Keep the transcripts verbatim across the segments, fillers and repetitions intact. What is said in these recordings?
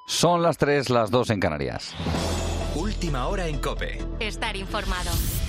Son las tres, las dos en Canarias. Última hora en COPE. Estar informado.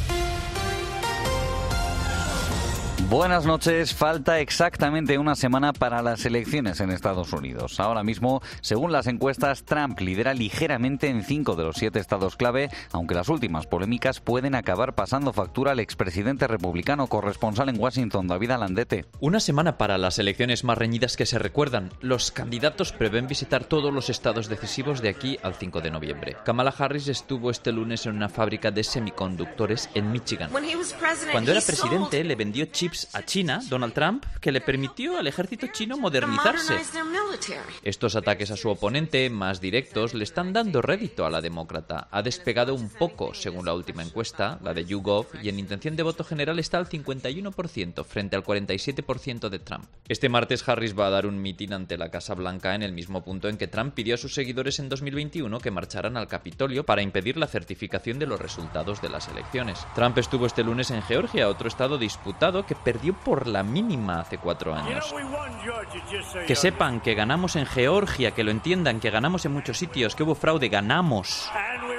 Buenas noches. Falta exactamente una semana para las elecciones en Estados Unidos. Ahora mismo, según las encuestas, Trump lidera ligeramente en cinco de los siete estados clave, aunque las últimas polémicas pueden acabar pasando factura al expresidente republicano. Corresponsal en Washington, David Alandete. Una semana para las elecciones más reñidas que se recuerdan. Los candidatos prevén visitar todos los estados decisivos de aquí al cinco de noviembre. Kamala Harris estuvo este lunes en una fábrica de semiconductores en Michigan. Cuando era presidente, le vendió chips a China, Donald Trump, que le permitió al ejército chino modernizarse. Estos ataques a su oponente, más directos, le están dando rédito a la demócrata. Ha despegado un poco, según la última encuesta, la de YouGov, y en intención de voto general está al cincuenta y uno por ciento frente al cuarenta y siete por ciento de Trump. Este martes Harris va a dar un mitin ante la Casa Blanca en el mismo punto en que Trump pidió a sus seguidores en dos mil veintiuno que marcharan al Capitolio para impedir la certificación de los resultados de las elecciones. Trump estuvo este lunes en Georgia, otro estado disputado que perdió por la mínima hace cuatro años. Que sepan que ganamos en Georgia, que lo entiendan, que ganamos en muchos sitios, que hubo fraude, ganamos.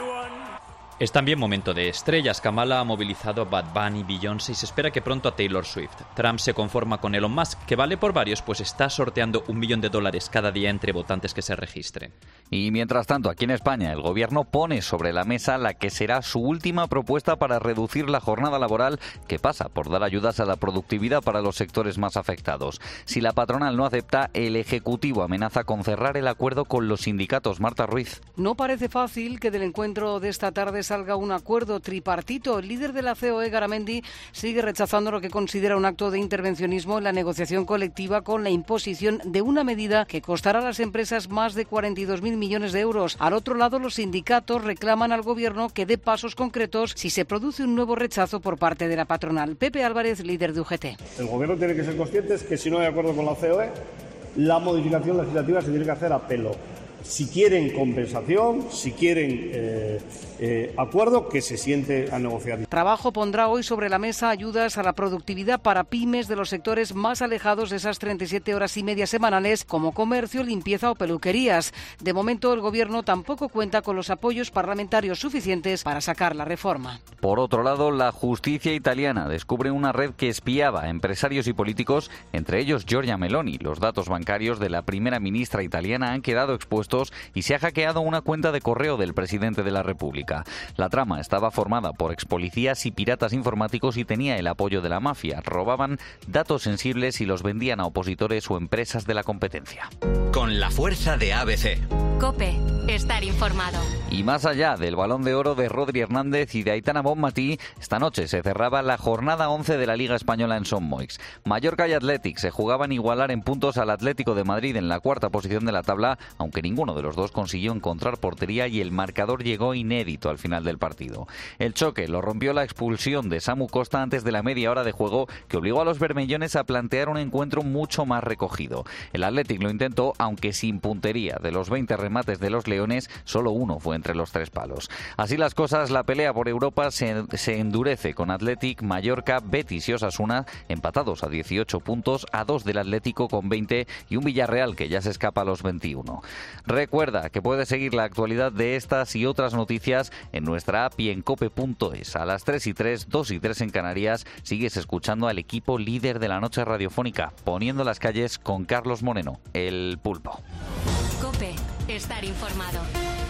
Es también momento de estrellas. Kamala ha movilizado a Bad Bunny, Beyoncé y se espera que pronto a Taylor Swift. Trump se conforma con Elon Musk, que vale por varios, pues está sorteando un millón de dólares cada día entre votantes que se registren. Y mientras tanto, aquí en España, el gobierno pone sobre la mesa la que será su última propuesta para reducir la jornada laboral, que pasa por dar ayudas a la productividad para los sectores más afectados. Si la patronal no acepta, el Ejecutivo amenaza con cerrar el acuerdo con los sindicatos. Marta Ruiz. No parece fácil que del encuentro de esta tarde salga un acuerdo tripartito. El líder de la C O E, Garamendi, sigue rechazando lo que considera un acto de intervencionismo en la negociación colectiva con la imposición de una medida que costará a las empresas más de cuarenta y dos mil millones de euros. Al otro lado, los sindicatos reclaman al gobierno que dé pasos concretos si se produce un nuevo rechazo por parte de la patronal. Pepe Álvarez, líder de U G T. El gobierno tiene que ser consciente que si no hay acuerdo con la C O E, la modificación legislativa se tiene que hacer a pelo. Si quieren compensación, si quieren eh, eh, acuerdo, que se siente a negociar. Trabajo pondrá hoy sobre la mesa ayudas a la productividad para pymes de los sectores más alejados de esas treinta y siete horas y media semanales, como comercio, limpieza o peluquerías. De momento, el gobierno tampoco cuenta con los apoyos parlamentarios suficientes para sacar la reforma. Por otro lado, la justicia italiana descubre una red que espiaba a empresarios y políticos, entre ellos Giorgia Meloni. Los datos bancarios de la primera ministra italiana han quedado expuestos y se ha hackeado una cuenta de correo del presidente de la República. La trama estaba formada por expolicías y piratas informáticos y tenía el apoyo de la mafia. Robaban datos sensibles y los vendían a opositores o empresas de la competencia. Con la fuerza de A B C. COPE. Estar informado. Y más allá del Balón de Oro de Rodri Hernández y de Aitana Bonmatí, esta noche se cerraba la jornada once de la Liga Española en Son Moix. Mallorca y Athletic se jugaban igualar en puntos al Atlético de Madrid en la cuarta posición de la tabla, aunque ninguno de los dos consiguió encontrar portería y el marcador llegó inédito al final del partido. El choque lo rompió la expulsión de Samu Costa antes de la media hora de juego, que obligó a los bermellones a plantear un encuentro mucho más recogido. El Athletic lo intentó, aunque sin puntería. De los veinte remates de los leones, solo uno fue entre los tres palos. Así las cosas, la pelea por Europa se, se endurece con Athletic, Mallorca, Betis y Osasuna empatados a dieciocho puntos, a dos del Atlético con veinte y un Villarreal que ya se escapa a los veintiuno. Recuerda que puedes seguir la actualidad de estas y otras noticias en nuestra app y en cope punto es. A las tres y tres, dos y tres en Canarias, sigues escuchando al equipo líder de la noche radiofónica, Poniendo las calles con Carlos Moreno, el Pulpo. COPE. Estar informado.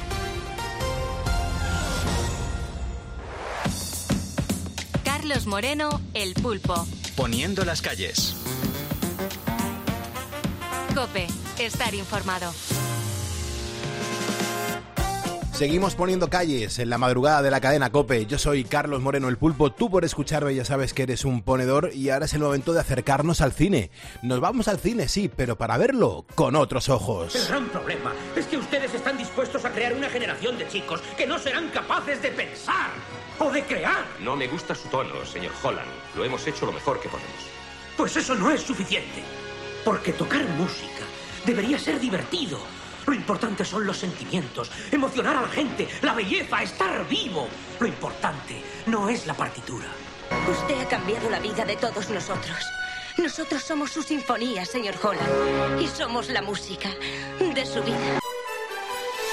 Carlos Moreno, el Pulpo. Poniendo las calles. COPE. Estar informado. Seguimos poniendo calles en la madrugada de la cadena COPE. Yo soy Carlos Moreno, el Pulpo. Tú por escucharme ya sabes que eres un ponedor y ahora es el momento de acercarnos al cine. Nos vamos al cine, sí, pero para verlo con otros ojos. El gran problema es que ustedes están dispuestos a crear una generación de chicos que no serán capaces de pensar o de crear. No me gusta su tono, señor Holland. Lo hemos hecho lo mejor que podemos. Pues eso no es suficiente. Porque tocar música debería ser divertido. Lo importante son los sentimientos, emocionar a la gente, la belleza, estar vivo. Lo importante no es la partitura. Usted ha cambiado la vida de todos nosotros. Nosotros somos su sinfonía, señor Holland. Y somos la música de su vida.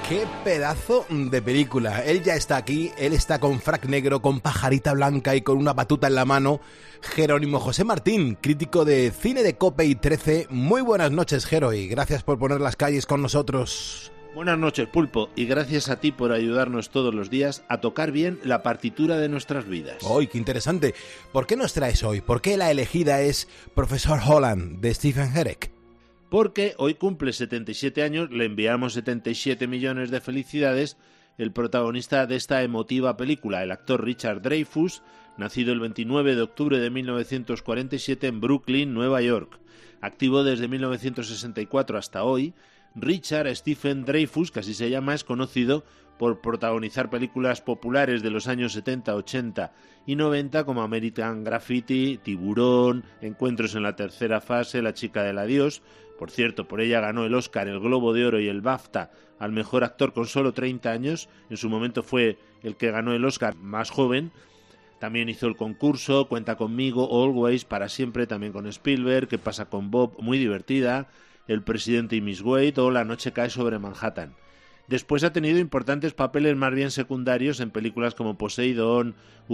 ¡Qué pedazo de película! Él ya está aquí, él está con frac negro, con pajarita blanca y con una batuta en la mano. Jerónimo José Martín, crítico de cine de COPE y trece. Muy buenas noches, Jero, y gracias por poner las calles con nosotros. Buenas noches, Pulpo, y gracias a ti por ayudarnos todos los días a tocar bien la partitura de nuestras vidas. ¡Uy, qué interesante! ¿Por qué nos traes hoy? ¿Por qué la elegida es Profesor Holland, de Stephen Herek? Porque hoy cumple setenta y siete años, le enviamos setenta y siete millones de felicidades, el protagonista de esta emotiva película, el actor Richard Dreyfuss, nacido el veintinueve de octubre de mil novecientos cuarenta y siete en Brooklyn, Nueva York. Activo desde mil novecientos sesenta y cuatro hasta hoy, Richard Stephen Dreyfuss, que así se llama, es conocido por protagonizar películas populares de los años setenta, ochenta y noventa como American Graffiti, Tiburón, Encuentros en la tercera fase, La chica del adiós. Por cierto, por ella ganó el Oscar, el Globo de Oro y el BAFTA al mejor actor con solo treinta años. En su momento fue el que ganó el Oscar más joven. También hizo El concurso, Cuenta conmigo, Always, Para siempre, también con Spielberg, ¿Qué pasa con Bob?, muy divertida, El presidente y Miss Wade o La noche cae sobre Manhattan. Después ha tenido importantes papeles más bien secundarios en películas como Poseidón,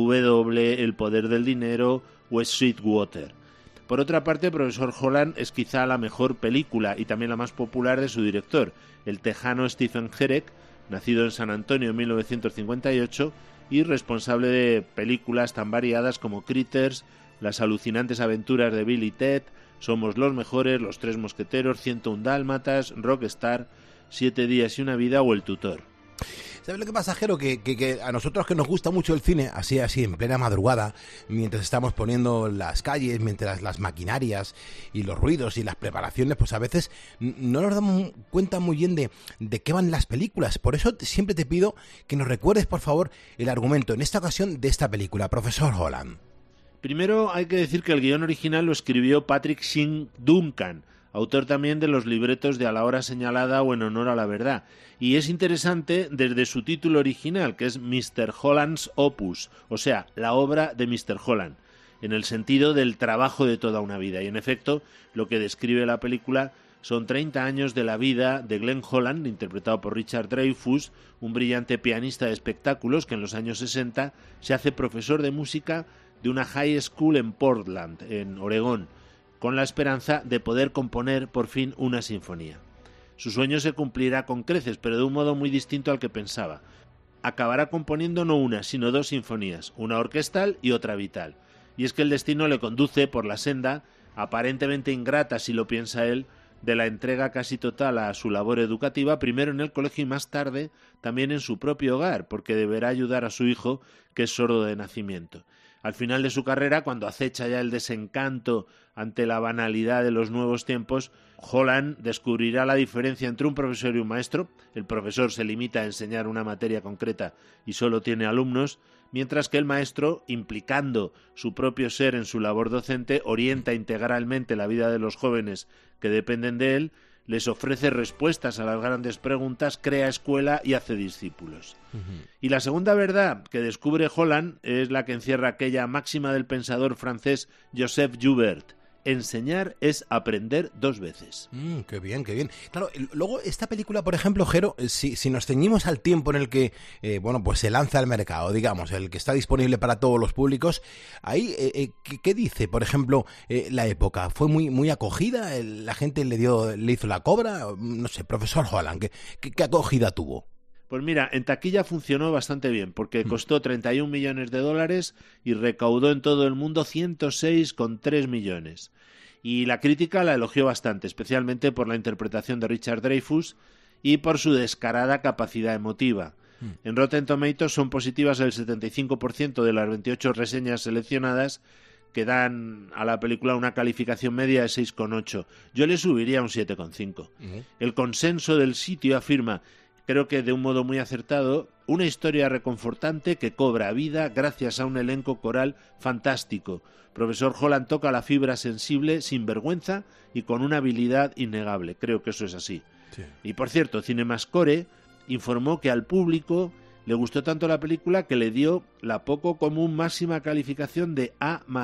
W, El poder del dinero o Sweetwater. Por otra parte, Profesor Holland es quizá la mejor película y también la más popular de su director, el tejano Stephen Herek, nacido en San Antonio en mil novecientos cincuenta y ocho y responsable de películas tan variadas como Critters, Las alucinantes aventuras de Bill y Ted, Somos los mejores, Los tres mosqueteros, ciento uno dálmatas, Rockstar, Siete días y una vida o El tutor. ¿Sabes lo que pasa, Jero? Que, que, que a nosotros que nos gusta mucho el cine, así así en plena madrugada, mientras estamos poniendo las calles, mientras las maquinarias y los ruidos y las preparaciones, pues a veces no nos damos cuenta muy bien de, de qué van las películas. Por eso siempre te pido que nos recuerdes, por favor, el argumento, en esta ocasión, de esta película, Profesor Holland. Primero hay que decir que el guión original lo escribió Patrick Shin Duncan, autor también de los libretos de A la hora señalada o En honor a la verdad. Y es interesante desde su título original, que es mister Holland's Opus, o sea, la obra de mister Holland, en el sentido del trabajo de toda una vida. Y en efecto, lo que describe la película son treinta años de la vida de Glenn Holland, interpretado por Richard Dreyfuss, un brillante pianista de espectáculos que en los años sesenta se hace profesor de música de una high school en Portland, en Oregón, con la esperanza de poder componer por fin una sinfonía. Su sueño se cumplirá con creces, pero de un modo muy distinto al que pensaba. Acabará componiendo no una, sino dos sinfonías, una orquestal y otra vital. Y es que el destino le conduce por la senda, aparentemente ingrata si lo piensa él, de la entrega casi total a su labor educativa, primero en el colegio y más tarde también en su propio hogar, porque deberá ayudar a su hijo, que es sordo de nacimiento. Al final de su carrera, cuando acecha ya el desencanto ante la banalidad de los nuevos tiempos, Holland descubrirá la diferencia entre un profesor y un maestro. El profesor se limita a enseñar una materia concreta y solo tiene alumnos, mientras que el maestro, implicando su propio ser en su labor docente, orienta integralmente la vida de los jóvenes que dependen de él, les ofrece respuestas a las grandes preguntas, crea escuela y hace discípulos. Uh-huh. Y la segunda verdad que descubre Holland es la que encierra aquella máxima del pensador francés Joseph Joubert: enseñar es aprender dos veces. Mm, qué bien, qué bien. Claro, luego esta película, por ejemplo, Jero, si, si nos ceñimos al tiempo en el que, eh, bueno, pues se lanza al mercado, digamos, el que está disponible para todos los públicos, ahí, eh, eh, ¿qué, ¿qué dice, por ejemplo, eh, la época? ¿Fue muy muy acogida? ¿La gente le dio le hizo la cobra? No sé, Profesor Holland, ¿qué, qué, qué acogida tuvo? Pues mira, en taquilla funcionó bastante bien, porque costó treinta y un millones de dólares y recaudó en todo el mundo ciento seis coma tres millones. Y la crítica la elogió bastante, especialmente por la interpretación de Richard Dreyfuss y por su descarada capacidad emotiva. Mm. En Rotten Tomatoes son positivas el setenta y cinco por ciento de las veintiocho reseñas seleccionadas, que dan a la película una calificación media de seis coma ocho. Yo le subiría un siete coma cinco. Mm. El consenso del sitio afirma, creo que de un modo muy acertado, una historia reconfortante que cobra vida gracias a un elenco coral fantástico. Profesor Holland toca la fibra sensible sin vergüenza y con una habilidad innegable. Creo que eso es así. Sí. Y por cierto, Cinemascore informó que al público le gustó tanto la película que le dio la poco común máxima calificación de A más.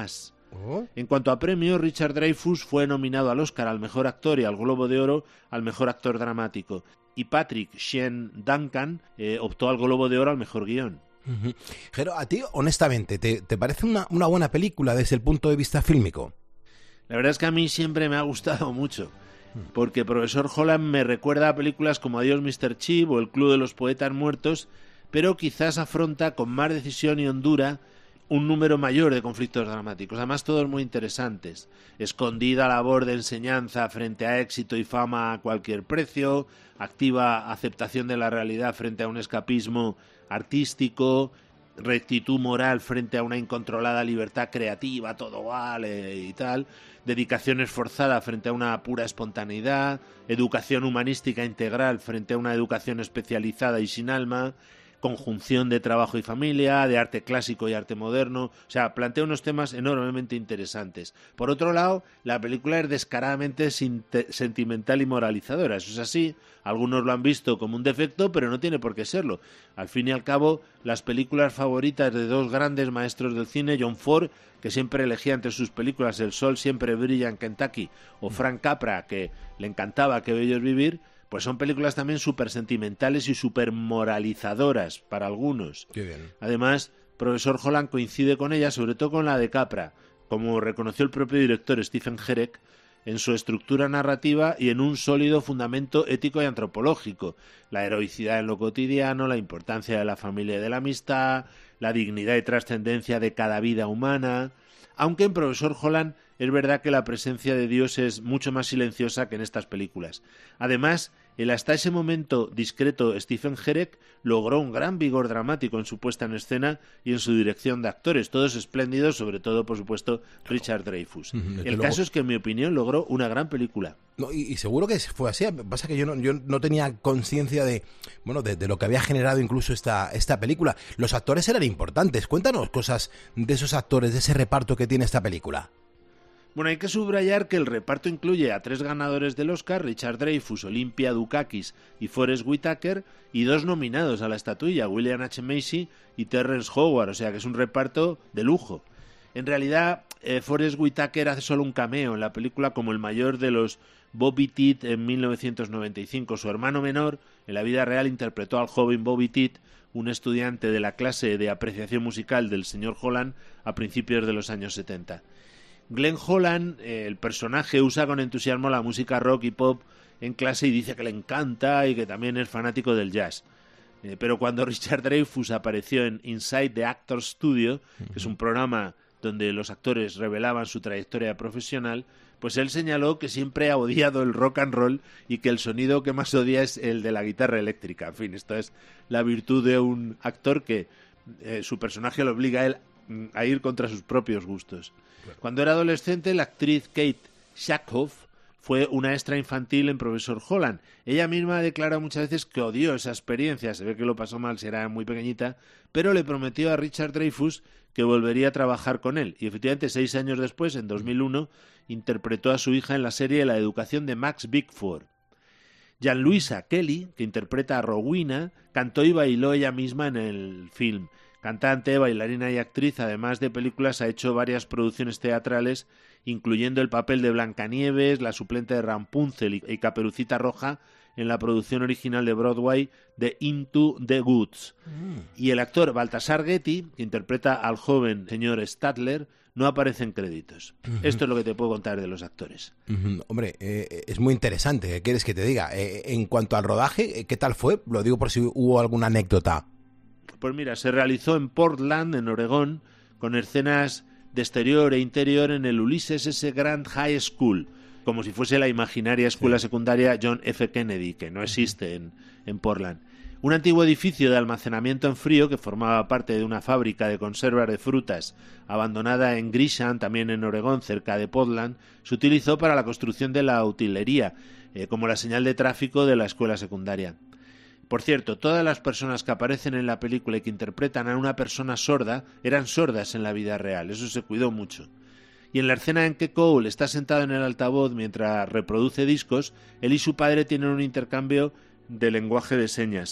Oh. En cuanto a premios, Richard Dreyfuss fue nominado al Oscar al Mejor Actor y al Globo de Oro al Mejor Actor Dramático. Y Patrick Sean Duncan eh, optó al Globo de Oro al Mejor Guión. Uh-huh. Jero, a ti, honestamente, ¿te, te parece una, una buena película desde el punto de vista fílmico? La verdad es que a mí siempre me ha gustado mucho, porque Profesor Holland me recuerda a películas como Adiós mister Chip o El Club de los Poetas Muertos, pero quizás afronta con más decisión y hondura un número mayor de conflictos dramáticos, además todos muy interesantes. Escondida labor de enseñanza frente a éxito y fama a cualquier precio, activa aceptación de la realidad frente a un escapismo artístico, rectitud moral frente a una incontrolada libertad creativa, todo vale y tal, dedicación esforzada frente a una pura espontaneidad, educación humanística integral frente a una educación especializada y sin alma, conjunción de trabajo y familia, de arte clásico y arte moderno. O sea, plantea unos temas enormemente interesantes. Por otro lado, la película es descaradamente sentimental y moralizadora. Eso es así. Algunos lo han visto como un defecto, pero no tiene por qué serlo. Al fin y al cabo, las películas favoritas de dos grandes maestros del cine, John Ford, que siempre elegía entre sus películas El sol siempre brilla en Kentucky, o Frank Capra, que le encantaba Qué bello es vivir, pues son películas también súper sentimentales y súper moralizadoras para algunos. Qué bien. Además, Profesor Holland coincide con ella, sobre todo con la de Capra, como reconoció el propio director Stephen Herek, en su estructura narrativa y en un sólido fundamento ético y antropológico. La heroicidad en lo cotidiano, la importancia de la familia y de la amistad, la dignidad y trascendencia de cada vida humana. Aunque en Profesor Holland es verdad que la presencia de Dios es mucho más silenciosa que en estas películas. Además, el hasta ese momento discreto Stephen Herek logró un gran vigor dramático en su puesta en escena y en su dirección de actores, todos espléndidos, sobre todo, por supuesto, Richard Dreyfuss. Uh-huh, el luego... caso es que, en mi opinión, logró una gran película. No, y, y seguro que fue así. Pasa que yo no, yo no tenía conciencia de, bueno, de, de lo que había generado incluso esta, esta película. Los actores eran importantes. Cuéntanos cosas de esos actores, de ese reparto que tiene esta película. Bueno, hay que subrayar que el reparto incluye a tres ganadores del Oscar, Richard Dreyfuss, Olympia Dukakis y Forest Whitaker, y dos nominados a la estatuilla, William H. Macy y Terrence Howard, o sea que es un reparto de lujo. En realidad, eh, Forest Whitaker hace solo un cameo en la película como el mayor de los Bobby Titt en mil novecientos noventa y cinco. Su hermano menor, en la vida real, interpretó al joven Bobby Titt, un estudiante de la clase de apreciación musical del señor Holland a principios de los años setenta. Glenn Holland, eh, el personaje, usa con entusiasmo la música rock y pop en clase y dice que le encanta y que también es fanático del jazz. Eh, pero cuando Richard Dreyfuss apareció en Inside the Actors Studio, que es un programa donde los actores revelaban su trayectoria profesional, pues él señaló que siempre ha odiado el rock and roll y que el sonido que más odia es el de la guitarra eléctrica. En fin, esto es la virtud de un actor que eh, su personaje lo obliga a él a ir contra sus propios gustos. Cuando era adolescente, la actriz Kate Shackhoff fue una extra infantil en Profesor Holland. Ella misma declara muchas veces que odió esa experiencia, se ve que lo pasó mal si era muy pequeñita, pero le prometió a Richard Dreyfuss que volvería a trabajar con él. Y efectivamente, seis años después, en dos mil uno, interpretó a su hija en la serie La educación de Max Bickford. Jean-Louisa Kelly, que interpreta a Rowena, cantó y bailó ella misma en el film. Cantante, bailarina y actriz, además de películas, ha hecho varias producciones teatrales, incluyendo el papel de Blancanieves, la suplente de Rapunzel y Caperucita Roja en la producción original de Broadway de Into the Woods. Mm. Y el actor Baltasar Getty, que interpreta al joven señor Statler, no aparece en créditos. Uh-huh. Esto es lo que te puedo contar de los actores. Uh-huh. Hombre, eh, es muy interesante. ¿Qué quieres que te diga? Eh, en cuanto al rodaje, ¿qué tal fue? Lo digo por si hubo alguna anécdota. Pues mira, se realizó en Portland, en Oregón, con escenas de exterior e interior en el Ulysses S. Grant High School, como si fuese la imaginaria escuela secundaria John F. Kennedy, que no existe en, en Portland. Un antiguo edificio de almacenamiento en frío que formaba parte de una fábrica de conservas de frutas abandonada en Grisham, también en Oregón, cerca de Portland, se utilizó para la construcción de la utilería, eh, como la señal de tráfico de la escuela secundaria. Por cierto, todas las personas que aparecen en la película y que interpretan a una persona sorda eran sordas en la vida real, eso se cuidó mucho. Y en la escena en que Cole está sentado en el altavoz mientras reproduce discos, él y su padre tienen un intercambio de lenguaje de señas.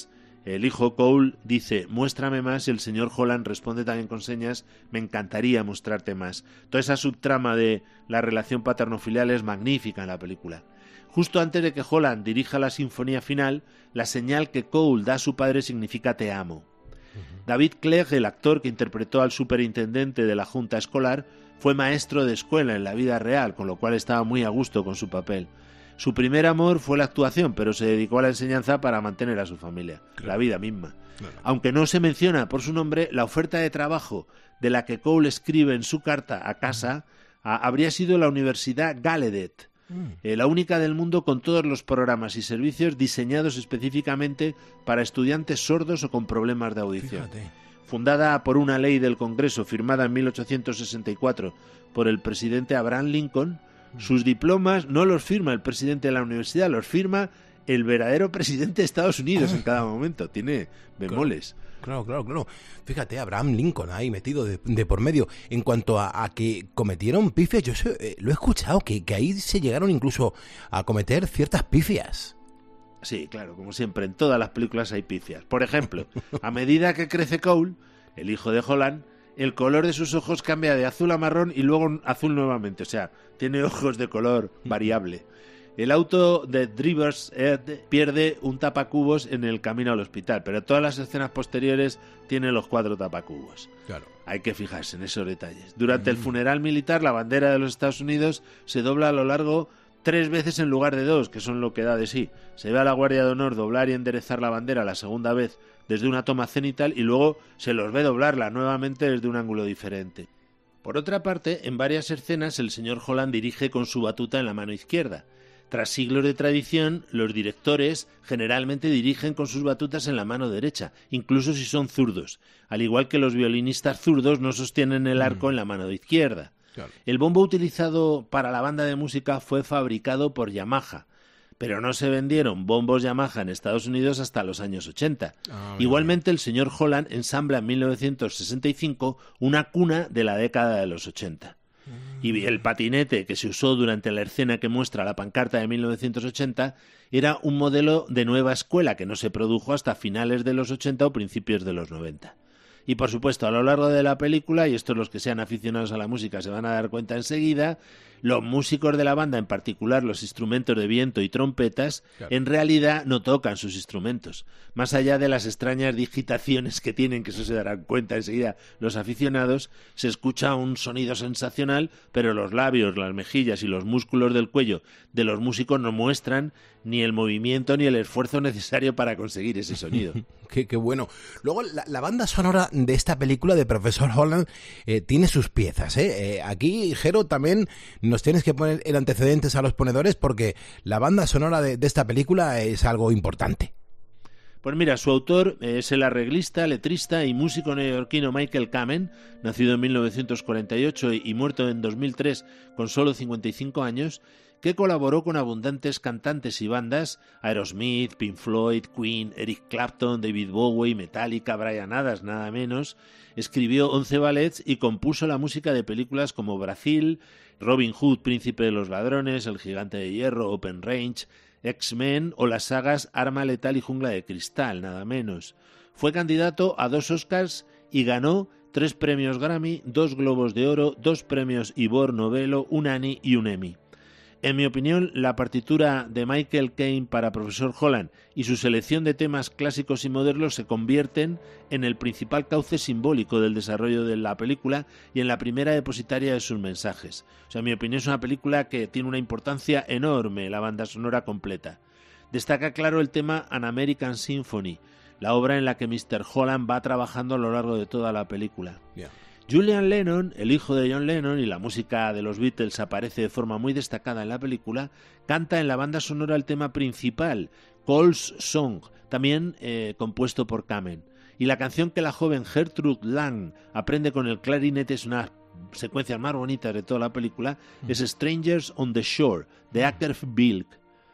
El hijo Cole dice, muéstrame más, y el señor Holland responde también con señas, me encantaría mostrarte más. Toda esa subtrama de la relación paterno-filial es magnífica en la película. Justo antes de que Holland dirija la sinfonía final, la señal que Cole da a su padre significa te amo. Uh-huh. David Clegg, el actor que interpretó al superintendente de la junta escolar, fue maestro de escuela en la vida real, con lo cual estaba muy a gusto con su papel. Su primer amor fue la actuación, pero se dedicó a la enseñanza para mantener a su familia, claro. La vida misma. Claro. Aunque no se menciona por su nombre, la oferta de trabajo de la que Cole escribe en su carta a casa a, habría sido la Universidad Gallaudet, mm. eh, la única del mundo con todos los programas y servicios diseñados específicamente para estudiantes sordos o con problemas de audición. Fíjate. Fundada por una ley del Congreso firmada en mil ochocientos sesenta y cuatro por el presidente Abraham Lincoln, sus diplomas no los firma el presidente de la universidad, los firma el verdadero presidente de Estados Unidos en cada momento. Tiene bemoles. Claro, claro, claro. Fíjate, Abraham Lincoln ahí metido de, de por medio. En cuanto a, a que cometieron pifias, yo sé, eh, lo he escuchado, que, que ahí se llegaron incluso a cometer ciertas pifias. Sí, claro, como siempre, en todas las películas hay pifias. Por ejemplo, a medida que crece Cole, el hijo de Holland, el color de sus ojos cambia de azul a marrón y luego azul nuevamente. O sea, tiene ojos de color variable. El auto de Driver's Ed pierde un tapacubos en el camino al hospital, pero todas las escenas posteriores tienen los cuatro tapacubos. Claro. Hay que fijarse en esos detalles. Durante mm. el funeral militar, la bandera de los Estados Unidos se dobla a lo largo tres veces en lugar de dos, que son lo que da de sí. Se ve a la Guardia de Honor doblar y enderezar la bandera la segunda vez desde una toma cenital y luego se los ve doblarla nuevamente desde un ángulo diferente. Por otra parte, en varias escenas el señor Holland dirige con su batuta en la mano izquierda. Tras siglos de tradición, los directores generalmente dirigen con sus batutas en la mano derecha, incluso si son zurdos, al igual que los violinistas zurdos no sostienen el arco mm. en la mano izquierda. Claro. El bombo utilizado para la banda de música fue fabricado por Yamaha, pero no se vendieron bombos Yamaha en Estados Unidos hasta los años ochenta. Ah, Igualmente, el señor Holland ensambla en mil novecientos sesenta y cinco una cuna de la década de los ochenta. Mm. Y el patinete que se usó durante la escena que muestra la pancarta de mil novecientos ochenta era un modelo de nueva escuela que no se produjo hasta finales de los ochenta o principios de los noventa. Y por supuesto, a lo largo de la película, y estos los que sean aficionados a la música se van a dar cuenta enseguida, los músicos de la banda, en particular los instrumentos de viento y trompetas, claro. en realidad no tocan sus instrumentos. Más allá de las extrañas digitaciones que tienen, que eso se darán cuenta enseguida los aficionados, se escucha un sonido sensacional, pero los labios, las mejillas y los músculos del cuello de los músicos no muestran ni el movimiento ni el esfuerzo necesario para conseguir ese sonido. qué, qué bueno. Luego, la, la banda sonora de esta película de Profesor Holland eh, tiene sus piezas. ¿eh? Eh, aquí, Jero, también nos tienes que poner el antecedentes a los ponedores porque la banda sonora de, de esta película es algo importante. Pues mira, su autor es el arreglista, letrista y músico neoyorquino Michael Kamen, nacido en mil novecientos cuarenta y ocho y muerto en dos mil tres con solo cincuenta y cinco años, que colaboró con abundantes cantantes y bandas, Aerosmith, Pink Floyd, Queen, Eric Clapton, David Bowie, Metallica, Bryan Adams, nada menos. Escribió once ballets y compuso la música de películas como Brasil, Robin Hood, Príncipe de los Ladrones, El Gigante de Hierro, Open Range, X-Men o las sagas Arma Letal y Jungla de Cristal, nada menos. Fue candidato a dos Oscars y ganó tres premios Grammy, dos Globos de Oro, dos premios Ivor Novello, un Annie y un Emmy. En mi opinión, la partitura de Michael Caine para Profesor Holland y su selección de temas clásicos y modernos se convierten en el principal cauce simbólico del desarrollo de la película y en la primera depositaria de sus mensajes. O sea, en mi opinión es una película que tiene una importancia enorme, la banda sonora completa. Destaca claro el tema An American Symphony, la obra en la que mister Holland va trabajando a lo largo de toda la película. Yeah. Julian Lennon, el hijo de John Lennon, y la música de los Beatles aparece de forma muy destacada en la película, canta en la banda sonora el tema principal, Cole's Song, también eh, compuesto por Kamen. Y la canción que la joven Gertrude Lang aprende con el clarinete es una secuencias más bonitas de toda la película, mm. es Strangers on the Shore, de Acker Bilk.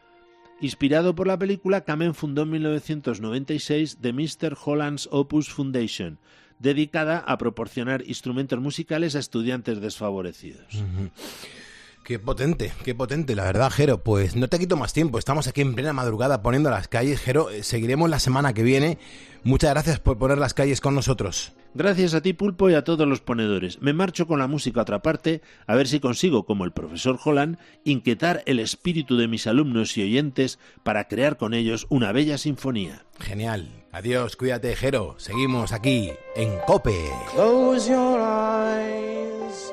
Inspirado por la película, Kamen fundó en mil novecientos noventa y seis The mister Holland's Opus Foundation, dedicada a proporcionar instrumentos musicales a estudiantes desfavorecidos. Uh-huh. Qué potente, qué potente, la verdad, Jero. Pues no te quito más tiempo, estamos aquí en plena madrugada poniendo las calles. Jero, seguiremos la semana que viene. Muchas gracias por poner las calles con nosotros. Gracias a ti, Pulpo, y a todos los ponedores. Me marcho con la música a otra parte, a ver si consigo, como el profesor Holland, inquietar el espíritu de mis alumnos y oyentes para crear con ellos una bella sinfonía. Genial. Adiós, cuídate, Jero. Seguimos aquí en COPE. Close your eyes.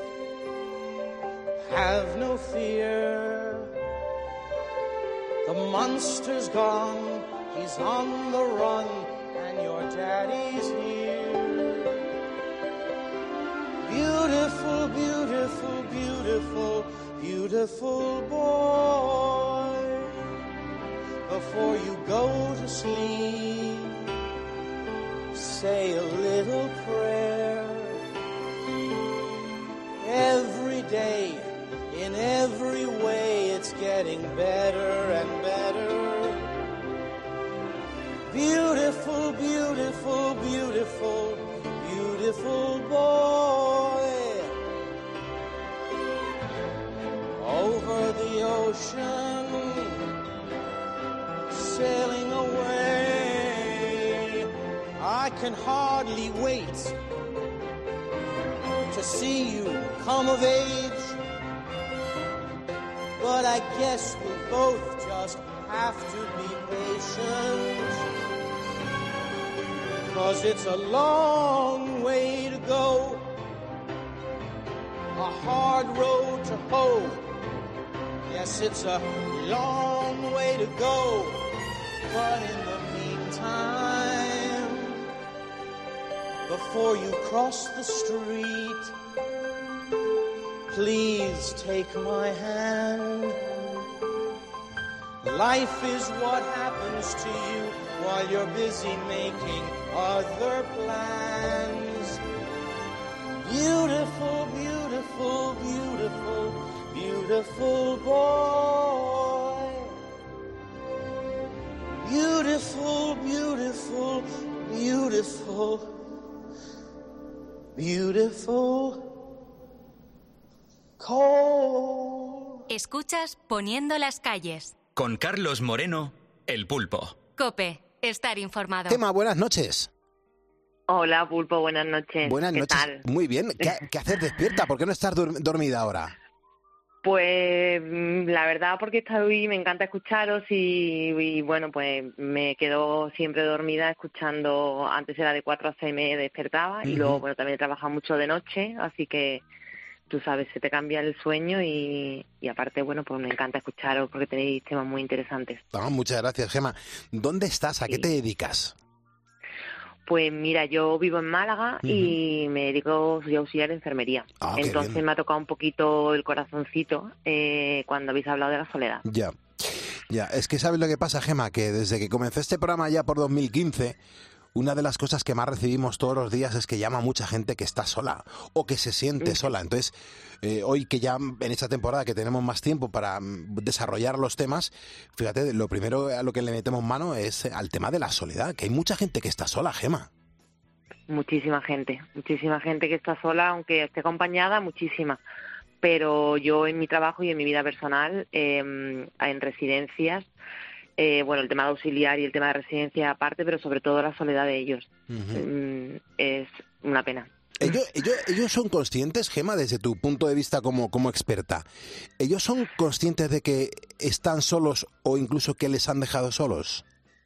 Have no fear. The monster's gone. He's on the run. And your daddy's here. Beautiful, beautiful, beautiful, beautiful boy. Before you go to sleep, say a little prayer. Every day, in every way, it's getting better and better. Beautiful, beautiful, beautiful, beautiful boy. Over the ocean, sailing away. I can hardly wait to see you come of age. But I guess we both just have to be patient. 'Cause it's a long way to go, a hard road to hoe. Yes, it's a long way to go, but in the meantime, before you cross the street, please take my hand. Life is what happens to you while you're busy making other plans. Beautiful, beautiful, beautiful, beautiful boy. Beautiful, beautiful, beautiful, beautiful cold. Escuchas Poniendo las calles. Con Carlos Moreno, El Pulpo. COPE, estar informado. Gema, buenas noches. Hola, Pulpo, buenas noches. Buenas ¿Qué noches. tal? Muy bien. ¿Qué, qué haces despierta? ¿Por qué no estás dur- dormida ahora? Pues la verdad porque estoy, me encanta escucharos y, y bueno, pues me quedo siempre dormida escuchando. Antes era de cuatro a seis me despertaba uh-huh. y luego bueno también he trabajado mucho de noche, así que tú sabes, se te cambia el sueño y, y aparte, bueno, pues me encanta escucharos porque tenéis temas muy interesantes. Ah, muchas gracias, Gema. ¿Dónde estás? ¿A sí. qué te dedicas? Pues mira, yo vivo en Málaga uh-huh. y me dedico, soy auxiliar de enfermería. Ah, Entonces me ha tocado un poquito el corazoncito eh, cuando habéis hablado de la soledad. Ya, ya. Es que ¿sabes lo que pasa, Gema? Que desde que comencé este programa ya por dos mil quince... una de las cosas que más recibimos todos los días es que llama mucha gente que está sola o que se siente sola. Entonces, eh, hoy que ya en esta temporada que tenemos más tiempo para desarrollar los temas, fíjate, lo primero a lo que le metemos mano es al tema de la soledad, que hay mucha gente que está sola, Gema. Muchísima gente, muchísima gente que está sola, aunque esté acompañada, muchísima. Pero yo en mi trabajo y en mi vida personal, eh, en residencias, Eh, bueno, el tema de auxiliar y el tema de residencia aparte, pero sobre todo la soledad de ellos. Uh-huh. Es una pena. Ellos, ellos, ellos son conscientes, Gema, desde tu punto de vista como, como experta, ¿ellos son conscientes de que están solos o incluso que les han dejado solos?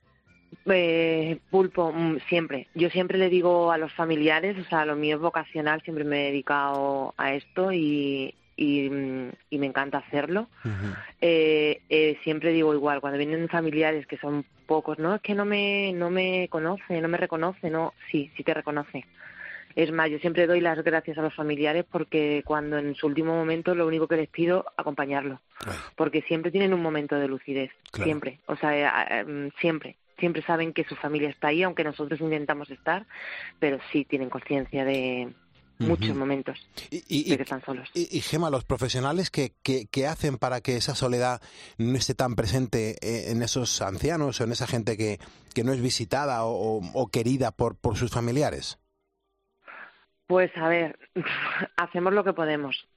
Eh, Pulpo, siempre. Yo siempre le digo a los familiares, o sea, lo mío es vocacional, siempre me he dedicado a esto y... Y, y me encanta hacerlo. Uh-huh. Eh, eh, siempre digo igual, cuando vienen familiares que son pocos, no, es que no me no me conoce, no me reconoce, no, sí, sí te reconoce. Es más, yo siempre doy las gracias a los familiares porque cuando en su último momento lo único que les pido, acompañarlos. Ay. Porque siempre tienen un momento de lucidez, claro. siempre, o sea, eh, eh, siempre. Siempre saben que su familia está ahí, aunque nosotros intentamos estar, pero sí tienen conciencia de... muchos uh-huh. momentos y, y, de que están solos. Y, y Gema, los profesionales que, que, que hacen para que esa soledad no esté tan presente en esos ancianos o en esa gente que, que no es visitada o, o querida por, por sus familiares. Pues a ver, hacemos lo que podemos.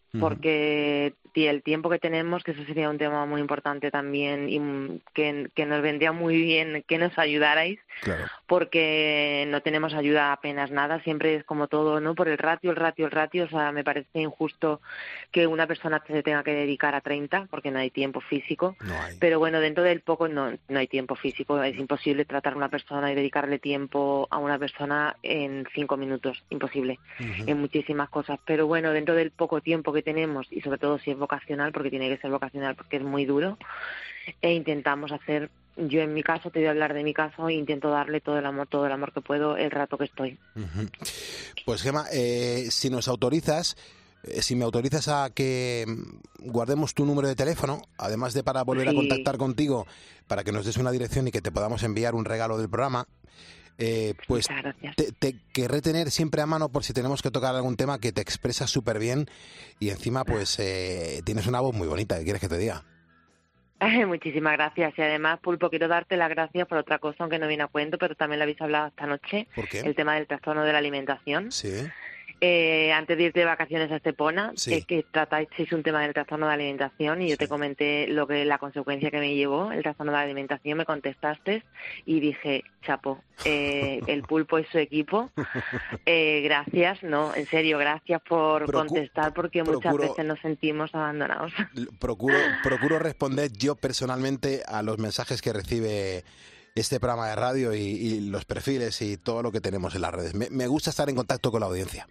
porque y el tiempo que tenemos, que eso sería un tema muy importante también y que, que nos vendría muy bien que nos ayudarais, claro. Porque no tenemos ayuda apenas nada, siempre es como todo, ¿no? Por el ratio, el ratio, el ratio, o sea, me parece injusto que una persona se tenga que dedicar a treinta, porque no hay tiempo físico, no hay. Pero bueno, dentro del poco no, no hay tiempo físico, es imposible tratar a una persona y dedicarle tiempo a una persona en cinco minutos, imposible, uh-huh. En muchísimas cosas, pero bueno, dentro del poco tiempo que tenemos, y sobre todo si es vocacional, porque tiene que ser vocacional porque es muy duro, e intentamos hacer, yo en mi caso, te voy a hablar de mi caso, e intento darle todo el amor, todo el amor que puedo el rato que estoy. Uh-huh. Pues Gemma, eh, si nos autorizas, eh, si me autorizas a que guardemos tu número de teléfono, además de para volver sí. a contactar contigo, para que nos des una dirección y que te podamos enviar un regalo del programa, Eh, pues te, te querré tener siempre a mano por si tenemos que tocar algún tema, que te expresas súper bien y encima pues eh, tienes una voz muy bonita. ¿Qué quieres que te diga? Ay, muchísimas gracias. Y además, Pulpo, quiero darte las gracias por otra cosa, aunque no viene a cuento, pero también lo habéis hablado esta noche. ¿Por qué? El tema del trastorno de la alimentación. Sí. Eh, antes de irte de vacaciones a Estepona, sí. eh, que tratáis un tema del trastorno de la alimentación y yo sí. te comenté lo que la consecuencia que me llevó el trastorno de la alimentación, me contestaste y dije, chapo, eh, el Pulpo es su equipo, eh, gracias, no, en serio, gracias por Procu- contestar, porque procuro, muchas veces nos sentimos abandonados. Procuro, procuro responder yo personalmente a los mensajes que recibe este programa de radio y, y los perfiles y todo lo que tenemos en las redes. Me, me gusta estar en contacto con la audiencia.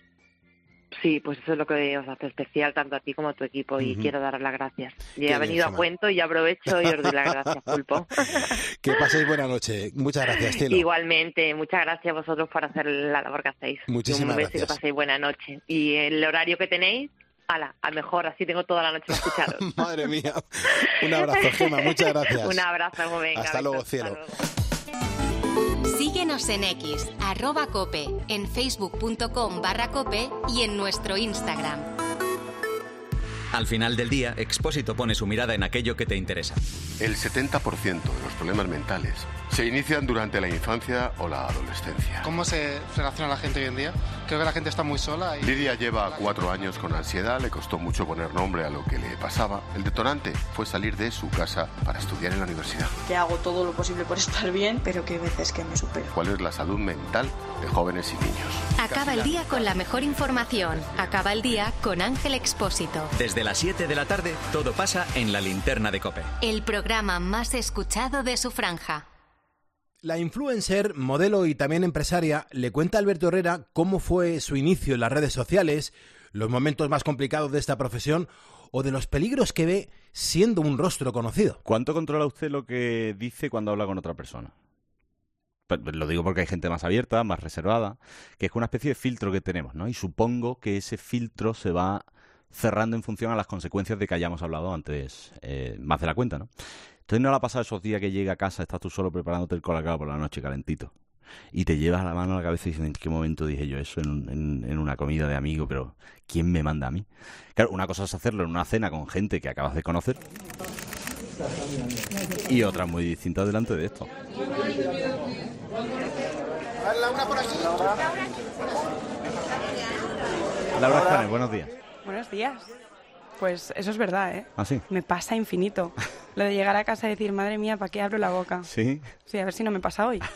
Sí, pues eso es lo que os hace especial tanto a ti como a tu equipo y uh-huh. quiero daros las gracias. Y he venido a cuento y aprovecho y os doy las gracias, Pulpo. Que paséis buena noche. Muchas gracias, Cielo. Igualmente, muchas gracias a vosotros por hacer la labor que hacéis. Muchísimas un beso gracias. Y que paséis buena noche. Y el horario que tenéis, ala, a mejor, así tengo toda la noche para escucharos. Madre mía. Un abrazo, Gemma, muchas gracias. Un abrazo, venga. Hasta luego, Cielo. Hasta luego. Síguenos en X, arroba cope, en facebook.com barra cope y en nuestro Instagram. Al final del día, Expósito pone su mirada en aquello que te interesa. El setenta por ciento de los problemas mentales se inician durante la infancia o la adolescencia. ¿Cómo se relaciona la gente hoy en día? Creo que la gente está muy sola. Y... Lidia lleva cuatro años con ansiedad, le costó mucho poner nombre a lo que le pasaba. El detonante fue salir de su casa para estudiar en la universidad. Que hago todo lo posible por estar bien, pero que hay veces que me supero. ¿Cuál es la salud mental de jóvenes y niños? Acaba el día con la mejor información. Acaba el día con Ángel Expósito. Desde las siete de la tarde, todo pasa en La Linterna de COPE. El programa más escuchado de su franja. La influencer, modelo y también empresaria le cuenta a Alberto Herrera cómo fue su inicio en las redes sociales, los momentos más complicados de esta profesión o de los peligros que ve siendo un rostro conocido. ¿Cuánto controla usted lo que dice cuando habla con otra persona? Pues lo digo porque hay gente más abierta, más reservada, que es una especie de filtro que tenemos, ¿no? Y supongo que ese filtro se va cerrando en función a las consecuencias de que hayamos hablado antes, eh, más de la cuenta, ¿no? Entonces, ¿no le ha pasado esos días que llega a casa, estás tú solo preparándote el colacao por la noche calentito y te llevas la mano a la cabeza y dices, ¿en qué momento dije yo eso en, en, en una comida de amigo? Pero ¿quién me manda a mí? Claro, una cosa es hacerlo en una cena con gente que acabas de conocer y otra muy distinta delante de esto. Laura por aquí. Laura Escanes, buenos días. Buenos días. Pues eso es verdad, ¿eh? ¿Ah, sí? Me pasa infinito. Lo de llegar a casa y decir, madre mía, ¿para qué abro la boca? ¿Sí? Sí, a ver si no me pasa hoy.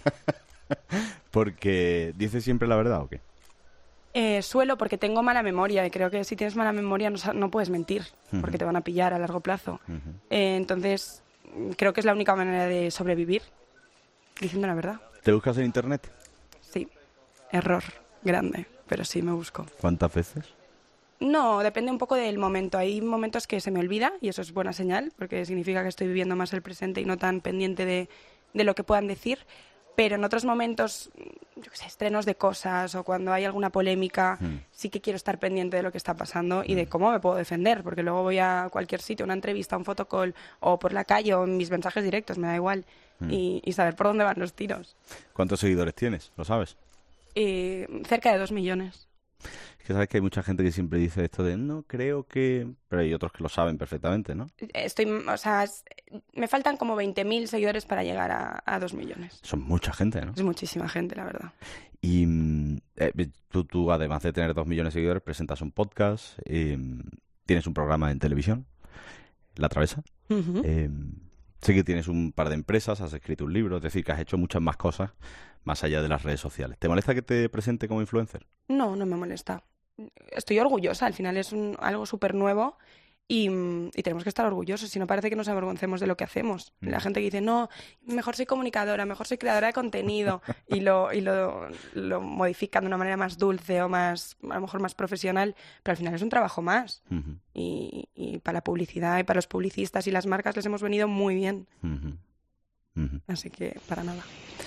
¿Porque dices siempre la verdad o qué? Eh, suelo, porque tengo mala memoria y creo que si tienes mala memoria no, no puedes mentir, uh-huh. porque te van a pillar a largo plazo. Uh-huh. Eh, entonces, creo que es la única manera de sobrevivir, diciendo la verdad. ¿Te buscas en internet? Sí. Error grande, pero sí me busco. ¿Cuántas veces? No, depende un poco del momento. Hay momentos que se me olvida y eso es buena señal porque significa que estoy viviendo más el presente y no tan pendiente de, de lo que puedan decir. Pero en otros momentos, yo qué sé, estrenos de cosas o cuando hay alguna polémica, mm. sí que quiero estar pendiente de lo que está pasando y de cómo me puedo defender, porque luego voy a cualquier sitio, una entrevista, un photocall o por la calle o en mis mensajes directos, me da igual, mm. y, y saber por dónde van los tiros. ¿Cuántos seguidores tienes? ¿Lo sabes? Eh, cerca de dos millones. Es que sabes que hay mucha gente que siempre dice esto de no creo que... Pero hay otros que lo saben perfectamente, ¿no? Estoy, o sea, me faltan como veinte mil seguidores para llegar a, a dos millones. Son mucha gente, ¿no? Es muchísima gente, la verdad. Y eh, tú, tú, además de tener dos millones de seguidores, presentas un podcast, eh, tienes un programa en televisión, La Travesa. Uh-huh. eh, sé que tienes un par de empresas, has escrito un libro, es decir, que has hecho muchas más cosas más allá de las redes sociales. ¿Te molesta que te presente como influencer? No, no me molesta. Estoy orgullosa, al final es un, algo súper nuevo. Y, y tenemos que estar orgullosos, si no parece que nos avergoncemos de lo que hacemos. Mm. La gente que dice, no, mejor soy comunicadora, mejor soy creadora de contenido, y lo y lo, lo modifican de una manera más dulce o más, a lo mejor más profesional, pero al final es un trabajo más. Uh-huh. Y, y para la publicidad y para los publicistas y las marcas les hemos venido muy bien. Uh-huh. Uh-huh. Así que, para nada.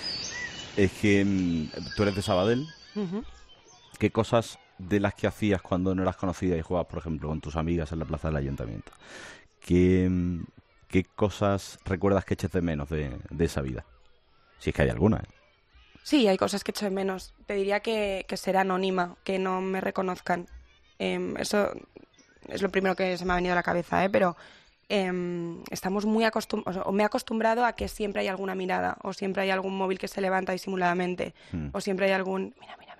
Es que tú eres de Sabadell. Uh-huh. ¿Qué cosas de las que hacías cuando no eras conocida y jugabas, por ejemplo, con tus amigas en la plaza del ayuntamiento? ¿Qué, qué cosas recuerdas que eches de menos de, de esa vida? Si es que hay alguna, ¿eh? Sí, hay cosas que echo de menos. Te diría que, que ser anónima, que no me reconozcan. Eh, eso es lo primero que se me ha venido a la cabeza, ¿eh? Pero eh, estamos muy acostumbrados, o me he acostumbrado a que siempre hay alguna mirada, o siempre hay algún móvil que se levanta disimuladamente, hmm. o siempre hay algún... Mira, mira,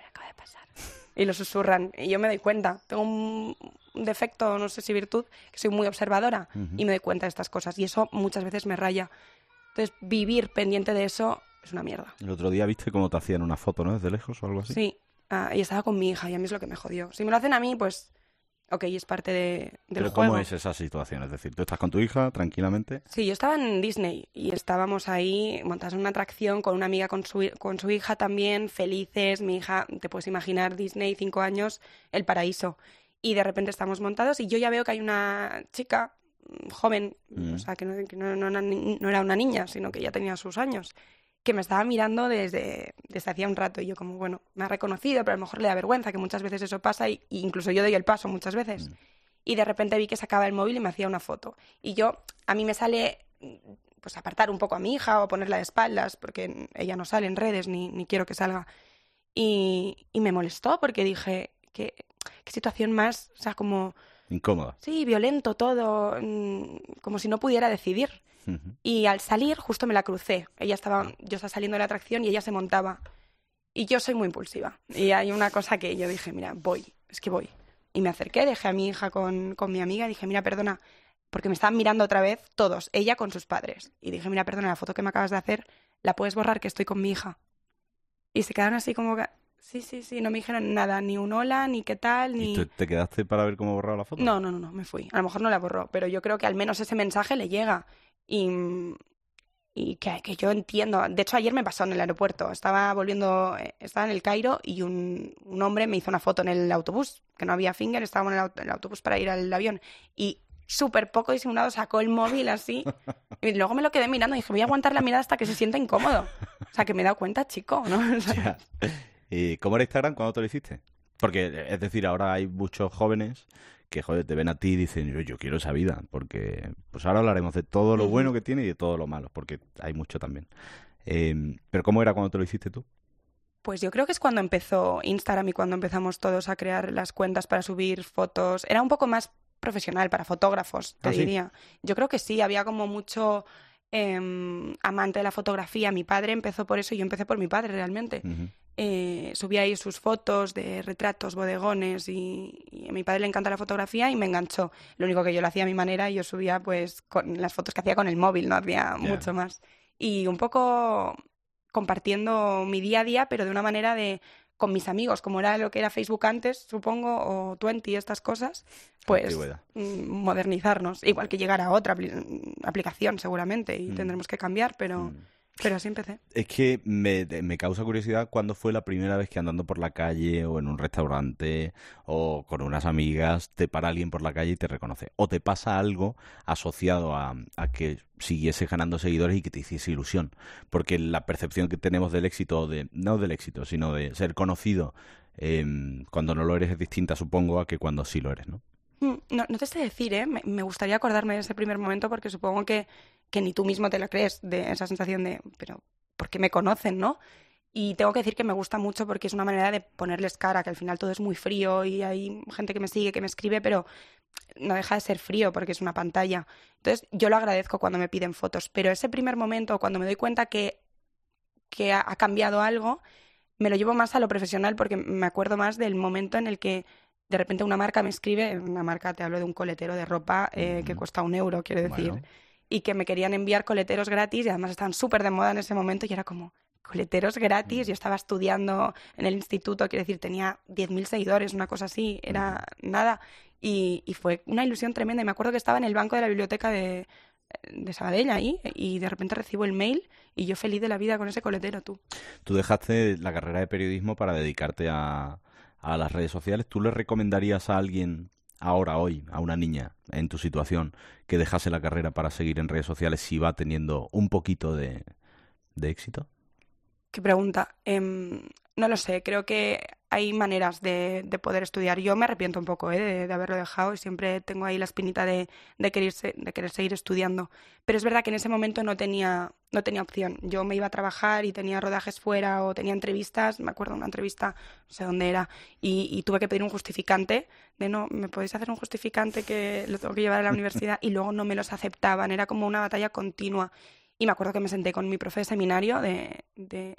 y lo susurran, y yo me doy cuenta. Tengo un, un defecto, no sé si virtud, que soy muy observadora, uh-huh. y me doy cuenta de estas cosas, y eso muchas veces me raya. Entonces, vivir pendiente de eso es una mierda. El otro día viste cómo te hacían una foto, ¿no? Desde lejos o algo así. Sí, ah, y estaba con mi hija, y a mí es lo que me jodió. Si me lo hacen a mí, pues, ok, es parte de, del Pero juego. ¿cómo es esa situación? Es decir, tú estás con tu hija tranquilamente. Sí, yo estaba en Disney y estábamos ahí montados en una atracción con una amiga con su, con su hija también, felices. Mi hija, te puedes imaginar, Disney, cinco años, el paraíso. Y de repente estamos montados y yo ya veo que hay una chica joven, mm. o sea, que, no, que no, no, no era una niña, sino que ya tenía sus años, que me estaba mirando desde, desde hacía un rato, y yo como, bueno, me ha reconocido, pero a lo mejor le da vergüenza, que muchas veces eso pasa, y, y incluso yo doy el paso muchas veces. Mm. Y de repente vi que sacaba el móvil y me hacía una foto. Y yo, a mí me sale, pues, apartar un poco a mi hija o ponerla de espaldas, porque ella no sale en redes, ni, ni quiero que salga. Y, y me molestó, porque dije, ¿qué, qué situación más, o sea, como... Incómoda. Sí, violento todo, como si no pudiera decidir. Uh-huh. Y al salir, justo me la crucé. Ella estaba, yo estaba saliendo de la atracción y ella se montaba. Y yo soy muy impulsiva. Y hay una cosa que yo dije, mira, voy, es que voy. Y me acerqué, dejé a mi hija con, con mi amiga y dije, mira, perdona, porque me estaban mirando otra vez todos, ella con sus padres. Y dije, mira, perdona, la foto que me acabas de hacer, ¿la puedes borrar, que estoy con mi hija? Y se quedaron así como que... Sí, sí, sí, no me dijeron nada, ni un hola, ni qué tal, ni... ¿Y tú te quedaste para ver cómo borraba la foto? No, no, no, no, me fui. A lo mejor no la borró, pero yo creo que al menos ese mensaje le llega. Y, y que, que yo entiendo. De hecho, ayer me pasó en el aeropuerto. Estaba volviendo, estaba en el Cairo y un, un hombre me hizo una foto en el autobús, que no había finger, estábamos en el, auto, en el autobús para ir al avión. Y súper poco disimulado sacó el móvil así. Y luego me lo quedé mirando y dije, voy a aguantar la mirada hasta que se sienta incómodo. O sea, que me he dado cuenta, chico, ¿no? O sea, ¿Y cómo era Instagram cuando te lo hiciste? Porque, es decir, ahora hay muchos jóvenes que, joder, te ven a ti y dicen, yo, yo quiero esa vida, porque pues ahora hablaremos de todo lo bueno que tiene y de todo lo malo, porque hay mucho también. Eh, pero ¿cómo era cuando te lo hiciste tú? Pues yo creo que es cuando empezó Instagram y cuando empezamos todos a crear las cuentas para subir fotos. Era un poco más profesional para fotógrafos, te ¿Ah, diría. sí? Yo creo que sí, había como mucho... Eh, amante de la fotografía. Mi padre empezó por eso y yo empecé por mi padre realmente. Uh-huh. Eh, subía ahí sus fotos de retratos, bodegones y, y a mi padre le encanta la fotografía y me enganchó. Lo único que yo lo hacía a mi manera y yo subía pues con las fotos que hacía con el móvil, no hacía yeah. mucho más. Y un poco compartiendo mi día a día, pero de una manera de con mis amigos, como era lo que era Facebook antes, supongo, o veinte, estas cosas, pues modernizarnos. Igual que llegar a otra apl- aplicación seguramente y mm. tendremos que cambiar, pero... Mm. Pero así empecé. Es que me, me causa curiosidad cuándo fue la primera vez que andando por la calle o en un restaurante o con unas amigas te para alguien por la calle y te reconoce. O te pasa algo asociado a, a que siguiese ganando seguidores y que te hiciese ilusión. Porque la percepción que tenemos del éxito, de no del éxito, sino de ser conocido eh, cuando no lo eres es distinta, supongo, a que cuando sí lo eres, ¿no? No, no te sé decir, ¿eh? Me, me gustaría acordarme de ese primer momento porque supongo que, que ni tú mismo te la crees, de esa sensación de, pero, ¿por qué me conocen, no? Y tengo que decir que me gusta mucho porque es una manera de ponerles cara, que al final todo es muy frío y hay gente que me sigue, que me escribe, pero no deja de ser frío porque es una pantalla. Entonces, yo lo agradezco cuando me piden fotos, pero ese primer momento, cuando me doy cuenta que, que ha, ha cambiado algo, me lo llevo más a lo profesional porque me acuerdo más del momento en el que de repente una marca me escribe, una marca, te hablo de un coletero de ropa eh, que cuesta un euro, quiero decir, bueno. y que me querían enviar coleteros gratis y además estaban súper de moda en ese momento y era como, coleteros gratis, yo estaba estudiando en el instituto, quiero decir, tenía diez mil seguidores, una cosa así, era nada, y, y fue una ilusión tremenda. Y me acuerdo que estaba en el banco de la biblioteca de, de Sabadell ahí y de repente recibo el mail y yo feliz de la vida con ese coletero, tú. Tú dejaste la carrera de periodismo para dedicarte a, a las redes sociales. ¿Tú le recomendarías a alguien ahora, hoy, a una niña en tu situación, que dejase la carrera para seguir en redes sociales si va teniendo un poquito de, de éxito? ¿Qué pregunta? Eh, no lo sé, creo que hay maneras de, de poder estudiar. Yo me arrepiento un poco ¿eh? de, de haberlo dejado y siempre tengo ahí la espinita de, de, querer, de querer seguir estudiando. Pero es verdad que en ese momento no tenía, no tenía opción. Yo me iba a trabajar y tenía rodajes fuera o tenía entrevistas, me acuerdo de una entrevista, no sé dónde era, y, y tuve que pedir un justificante de no, ¿me podéis hacer un justificante que lo tengo que llevar a la universidad? Y luego no me los aceptaban, era como una batalla continua. Y me acuerdo que me senté con mi profe de seminario de, de,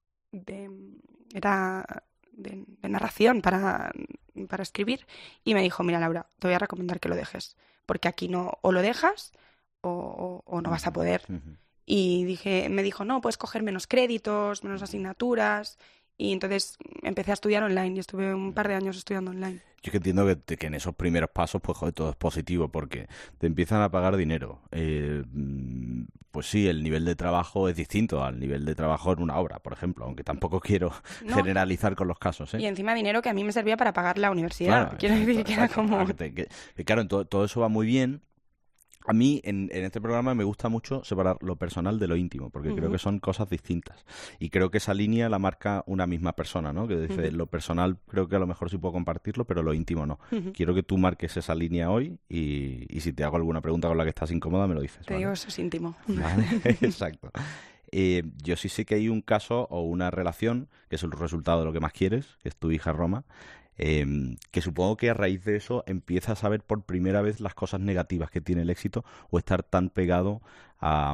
de era de, de narración para, para escribir y me dijo, mira Laura, te voy a recomendar que lo dejes, porque aquí no o lo dejas o, o, o no vas a poder. Uh-huh. Y dije, me dijo, no, puedes coger menos créditos, menos asignaturas. Y entonces empecé a estudiar online y estuve un par de años estudiando online. Yo que entiendo que, que en esos primeros pasos, pues joder, todo es positivo porque te empiezan a pagar dinero. Eh, pues sí, el nivel de trabajo es distinto al nivel de trabajo en una obra, por ejemplo, aunque tampoco quiero no. generalizar con los casos. ¿eh? Y encima dinero que a mí me servía para pagar la universidad. Claro, quiero exacto, decir que era como... Que te, que, que, claro, todo, todo eso va muy bien. A mí, en, en este programa, me gusta mucho separar lo personal de lo íntimo, porque uh-huh. creo que son cosas distintas. Y creo que esa línea la marca una misma persona, ¿no? Que dice, uh-huh. lo personal creo que a lo mejor sí puedo compartirlo, pero lo íntimo no. Uh-huh. Quiero que tú marques esa línea hoy y, y si te hago alguna pregunta con la que estás incómoda, me lo dices. Te ¿vale? digo, eso es íntimo. Vale, exacto. Eh, yo sí sé que hay un caso o una relación, que es el resultado de lo que más quieres, que es tu hija Roma, Eh, que supongo que a raíz de eso empiezas a ver por primera vez las cosas negativas que tiene el éxito o estar tan pegado a,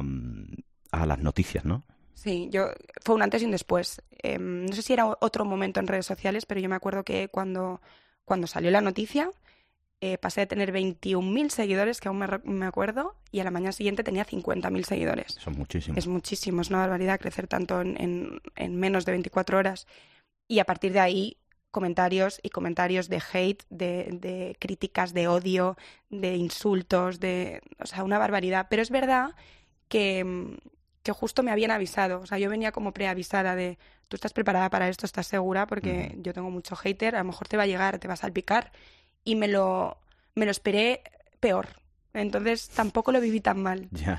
a las noticias, ¿no? Sí, yo fue un antes y un después. Eh, no sé si era otro momento en redes sociales, pero yo me acuerdo que cuando, cuando salió la noticia eh, pasé de tener veintiún mil seguidores, que aún me, me acuerdo, y a la mañana siguiente tenía cincuenta mil seguidores. Son muchísimos. Es muchísimo, es una barbaridad crecer tanto en, en, en menos de veinticuatro horas. Y a partir de ahí comentarios y comentarios de hate, de, de críticas, de odio, de insultos, de, o sea, una barbaridad. Pero es verdad que, que justo me habían avisado. O sea, yo venía como preavisada de, tú estás preparada para esto, estás segura, porque uh-huh. yo tengo mucho hater, a lo mejor te va a llegar, te va a salpicar. Y me lo, me lo esperé peor. Entonces tampoco lo viví tan mal. Ya.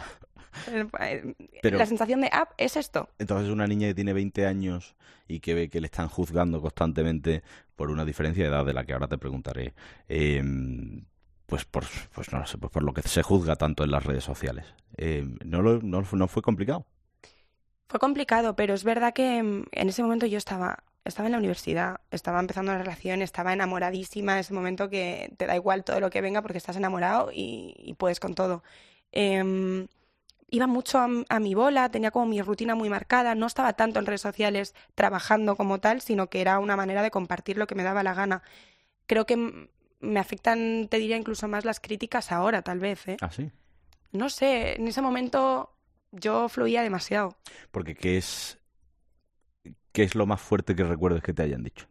Pero, la sensación de, ah, es esto. Entonces una niña que tiene veinte años y que ve que le están juzgando constantemente por una diferencia de edad de la que ahora te preguntaré, eh, pues por pues no sé, pues por lo que se juzga tanto en las redes sociales. Eh, ¿no, lo, no, ¿No fue complicado? Fue complicado, pero es verdad que en ese momento yo estaba... Estaba en la universidad, estaba empezando una relación, estaba enamoradísima en ese momento que te da igual todo lo que venga porque estás enamorado y, y puedes con todo. Eh, iba mucho a, a mi bola, tenía como mi rutina muy marcada, no estaba tanto en redes sociales trabajando como tal, sino que era una manera de compartir lo que me daba la gana. Creo que me afectan, te diría, incluso más las críticas ahora, tal vez. ¿eh? ¿Ah, sí? No sé, en ese momento yo fluía demasiado. Porque ¿qué es... ¿Qué es lo más fuerte que recuerdes que te hayan dicho?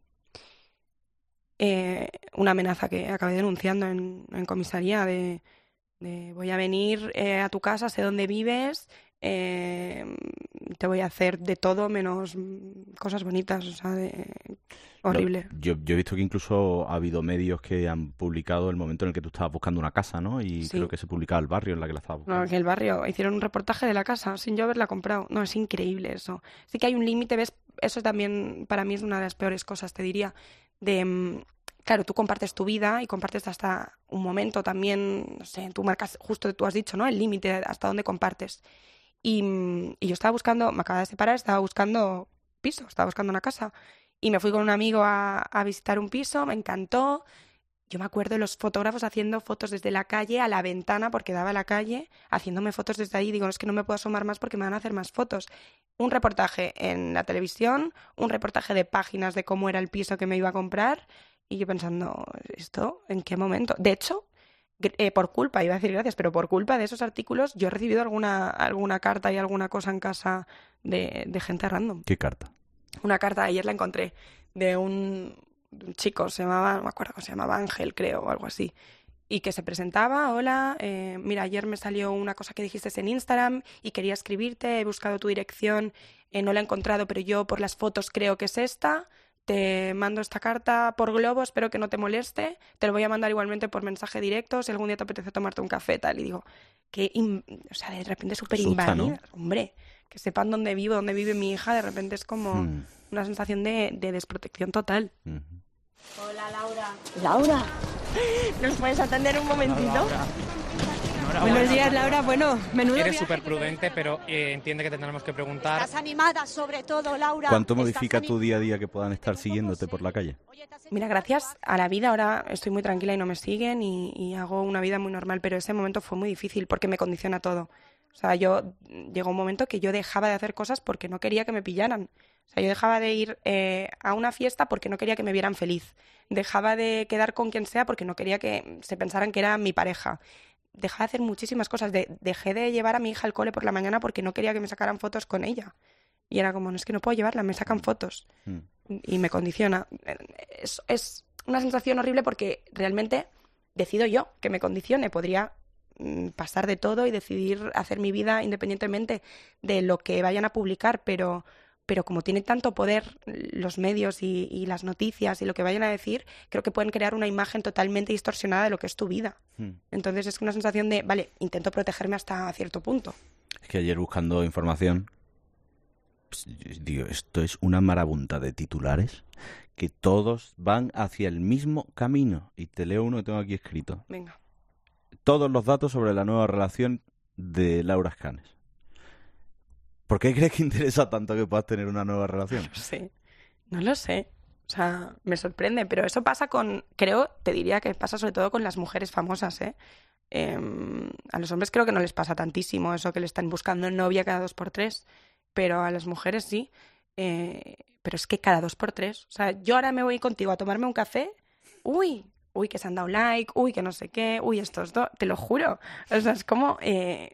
Eh, una amenaza que acabé denunciando en, en comisaría de, de voy a venir eh, a tu casa, sé dónde vives, eh, te voy a hacer de todo menos cosas bonitas, o sea, de... horrible. Lo, yo, yo he visto que incluso ha habido medios que han publicado el momento en el que tú estabas buscando una casa, ¿no? Y sí. creo que se publicaba el barrio en la que la estabas buscando. No, que el barrio, hicieron un reportaje de la casa sin yo haberla comprado. No, es increíble eso. Sí que hay un límite, ¿ves? Eso también para mí es una de las peores cosas, te diría, de... Claro, tú compartes tu vida y compartes hasta un momento también, no sé, tú marcas, justo tú has dicho, ¿no? El límite, hasta dónde compartes. Y, y yo estaba buscando, me acababa de separar, estaba buscando piso, estaba buscando una casa. Y me fui con un amigo a, a visitar un piso, me encantó. yo me acuerdo de los fotógrafos haciendo fotos desde la calle a la ventana, porque daba a la calle, haciéndome fotos desde ahí. Digo, no, es que no me puedo asomar más porque me van a hacer más fotos. Un reportaje en la televisión, un reportaje de páginas de cómo era el piso que me iba a comprar, y yo pensando, ¿esto en qué momento? De hecho, eh, por culpa, iba a decir gracias, pero por culpa de esos artículos yo he recibido alguna, alguna carta y alguna cosa en casa de, de gente random. ¿Qué carta? Una carta, ayer la encontré, de un... un chico, se llamaba, no me acuerdo, se llamaba Ángel, creo, o algo así, y que se presentaba, hola, eh, mira, ayer me salió una cosa que dijiste en Instagram y quería escribirte, he buscado tu dirección, eh, no la he encontrado, pero yo por las fotos creo que es esta, te mando esta carta por globo, espero que no te moleste, te lo voy a mandar igualmente por mensaje directo, si algún día te apetece tomarte un café, tal, y digo, que, in... o sea, de repente súper invadida, ¿no? Hombre, que sepan dónde vivo, dónde vive mi hija, de repente es como hmm. una sensación de, de desprotección total. Hmm. Hola, Laura. Laura, ¿nos puedes atender un momentito? Laura. Buenos días, Laura. Bueno, menudo Eres viaje súper prudente, pero eh, entiende que te tendremos que preguntar. Estás animada, sobre todo, Laura. ¿Cuánto modifica tu día a día que puedan estar siguiéndote por la calle? Mira, gracias a la vida ahora estoy muy tranquila y no me siguen y, y hago una vida muy normal, pero ese momento fue muy difícil porque me condiciona todo. O sea, yo llegó un momento que yo dejaba de hacer cosas porque no quería que me pillaran. O sea, yo dejaba de ir eh, a una fiesta porque no quería que me vieran feliz. Dejaba de quedar con quien sea porque no quería que se pensaran que era mi pareja. Dejaba de hacer muchísimas cosas. De, dejé de llevar a mi hija al cole por la mañana porque no quería que me sacaran fotos con ella. Y era como, no, es que no puedo llevarla, me sacan fotos. Mm. Y me condiciona. Es, es una sensación horrible porque realmente decido yo que me condicione. Podría mm, pasar de todo y decidir hacer mi vida independientemente de lo que vayan a publicar, pero... pero como tiene tanto poder los medios y, y las noticias y lo que vayan a decir, creo que pueden crear una imagen totalmente distorsionada de lo que es tu vida. Hmm. Entonces es una sensación de, vale, intento protegerme hasta cierto punto. Es que ayer buscando información, pues, digo, esto es una marabunta de titulares que todos van hacia el mismo camino. Y te leo uno que tengo aquí escrito. Venga. Todos los datos sobre la nueva relación de Laura Escanes. ¿Por qué crees que interesa tanto que puedas tener una nueva relación? No lo sé, no lo sé. O sea, me sorprende, pero eso pasa con, creo, te diría que pasa sobre todo con las mujeres famosas, ¿eh? Eh, a los hombres creo que no les pasa tantísimo eso que le están buscando novia cada dos por tres, pero a las mujeres sí. Eh, pero es que cada dos por tres. O sea, yo ahora me voy contigo a tomarme un café, uy, uy, que se han dado like, uy, que no sé qué, uy, estos dos, te lo juro. O sea, es como... Eh,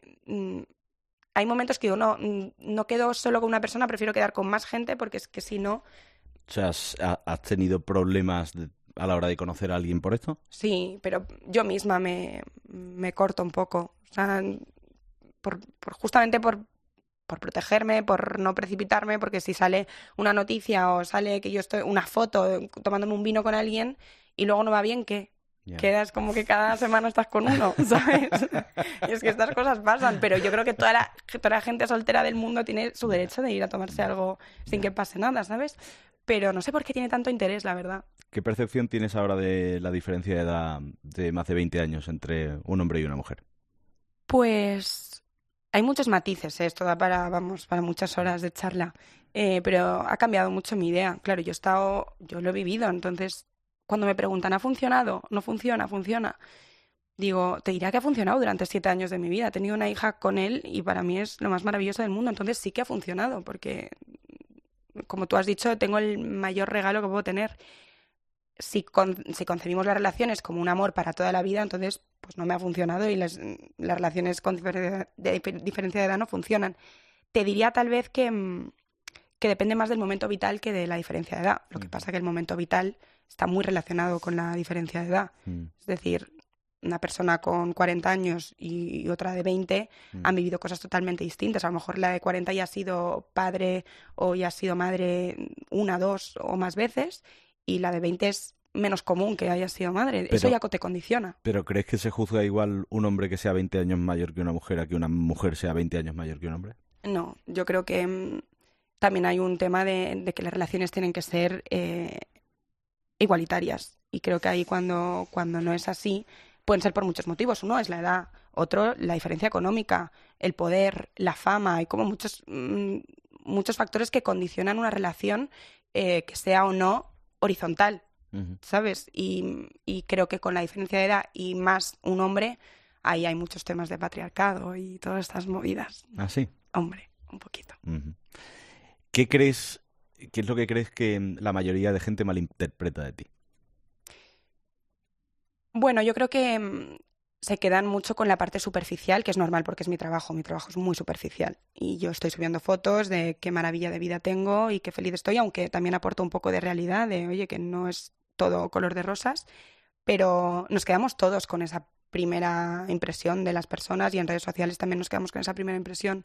hay momentos que digo, no, no quedo solo con una persona, prefiero quedar con más gente porque es que si no... O sea, ¿has, has tenido problemas de, a la hora de conocer a alguien por esto? Sí, pero yo misma me, me corto un poco. O sea, por, por justamente por, por protegerme, por no precipitarme, porque si sale una noticia o sale que yo estoy una foto tomándome un vino con alguien y luego no va bien, ¿qué? Yeah. Quedas como que cada semana estás con uno, ¿sabes? Y es que estas cosas pasan, pero yo creo que toda la, toda la gente soltera del mundo tiene su derecho de ir a tomarse algo sin que pase nada, ¿sabes? Pero no sé por qué tiene tanto interés, la verdad. ¿Qué percepción tienes ahora de la diferencia de edad de más de veinte años entre un hombre y una mujer? Pues hay muchos matices, ¿eh? Esto da para, vamos, para muchas horas de charla, eh, pero ha cambiado mucho mi idea. Claro, yo he estado, yo lo he vivido, entonces... Cuando me preguntan, ¿ha funcionado? ¿No funciona? ¿Funciona? Digo, te diría que ha funcionado durante siete años de mi vida. He tenido una hija con él y para mí es lo más maravilloso del mundo. Entonces sí que ha funcionado porque, como tú has dicho, tengo el mayor regalo que puedo tener. Si, con, si concebimos las relaciones como un amor para toda la vida, entonces pues no me ha funcionado y las, las relaciones con diferencia de, diferencia de edad no funcionan. Te diría tal vez que, que depende más del momento vital que de la diferencia de edad. Lo que pasa es que el momento vital... está muy relacionado con la diferencia de edad. Mm. Es decir, una persona con cuarenta años y otra de veinte mm. han vivido cosas totalmente distintas. A lo mejor la de cuarenta ya ha sido padre o ya ha sido madre una, dos o más veces y la de veinte es menos común que haya sido madre. Pero, eso ya te condiciona. ¿Pero crees que se juzga igual un hombre que sea veinte años mayor que una mujer a que una mujer sea veinte años mayor que un hombre? No, yo creo que mmm, también hay un tema de, de que las relaciones tienen que ser... Eh, igualitarias y creo que ahí cuando, cuando no es así pueden ser por muchos motivos. Uno es la edad, otro la diferencia económica, el poder, la fama, hay como muchos, mmm, muchos factores que condicionan una relación eh, que sea o no horizontal. Ujú. ¿sabes? Y, y creo que con la diferencia de edad y más un hombre, ahí hay muchos temas de patriarcado y todas estas movidas. ¿Ah, sí? Hombre, un poquito. Ujú. ¿Qué crees, qué es lo que crees que la mayoría de gente malinterpreta de ti? Bueno, yo creo que mm, se quedan mucho con la parte superficial, que es normal porque es mi trabajo. Mi trabajo es muy superficial. Y yo estoy subiendo fotos de qué maravilla de vida tengo y qué feliz estoy, aunque también aporto un poco de realidad, de oye, que no es todo color de rosas, pero nos quedamos todos con esa primera impresión de las personas y en redes sociales también nos quedamos con esa primera impresión.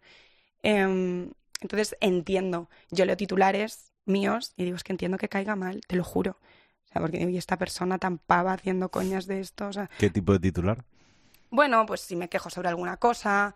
Eh, entonces entiendo, yo leo titulares míos y digo, es que entiendo que caiga mal, te lo juro. O sea, porque oye, esta persona tan pava haciendo coñas de esto, o sea... ¿Qué tipo de titular? Bueno, pues si me quejo sobre alguna cosa,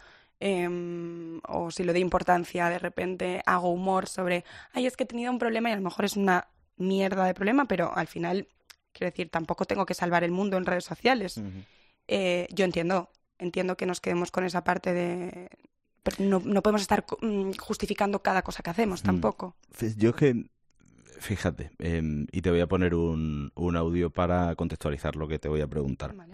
eh, o si le doy importancia, de repente hago humor sobre, ay, es que he tenido un problema y a lo mejor es una mierda de problema, pero al final, quiero decir, tampoco tengo que salvar el mundo en redes sociales. Uh-huh. Eh, yo entiendo, entiendo que nos quedemos con esa parte de... Pero no, no podemos estar mm, justificando cada cosa que hacemos, tampoco. Yo es que, fíjate, eh, y te voy a poner un, un audio para contextualizar lo que te voy a preguntar. Vale.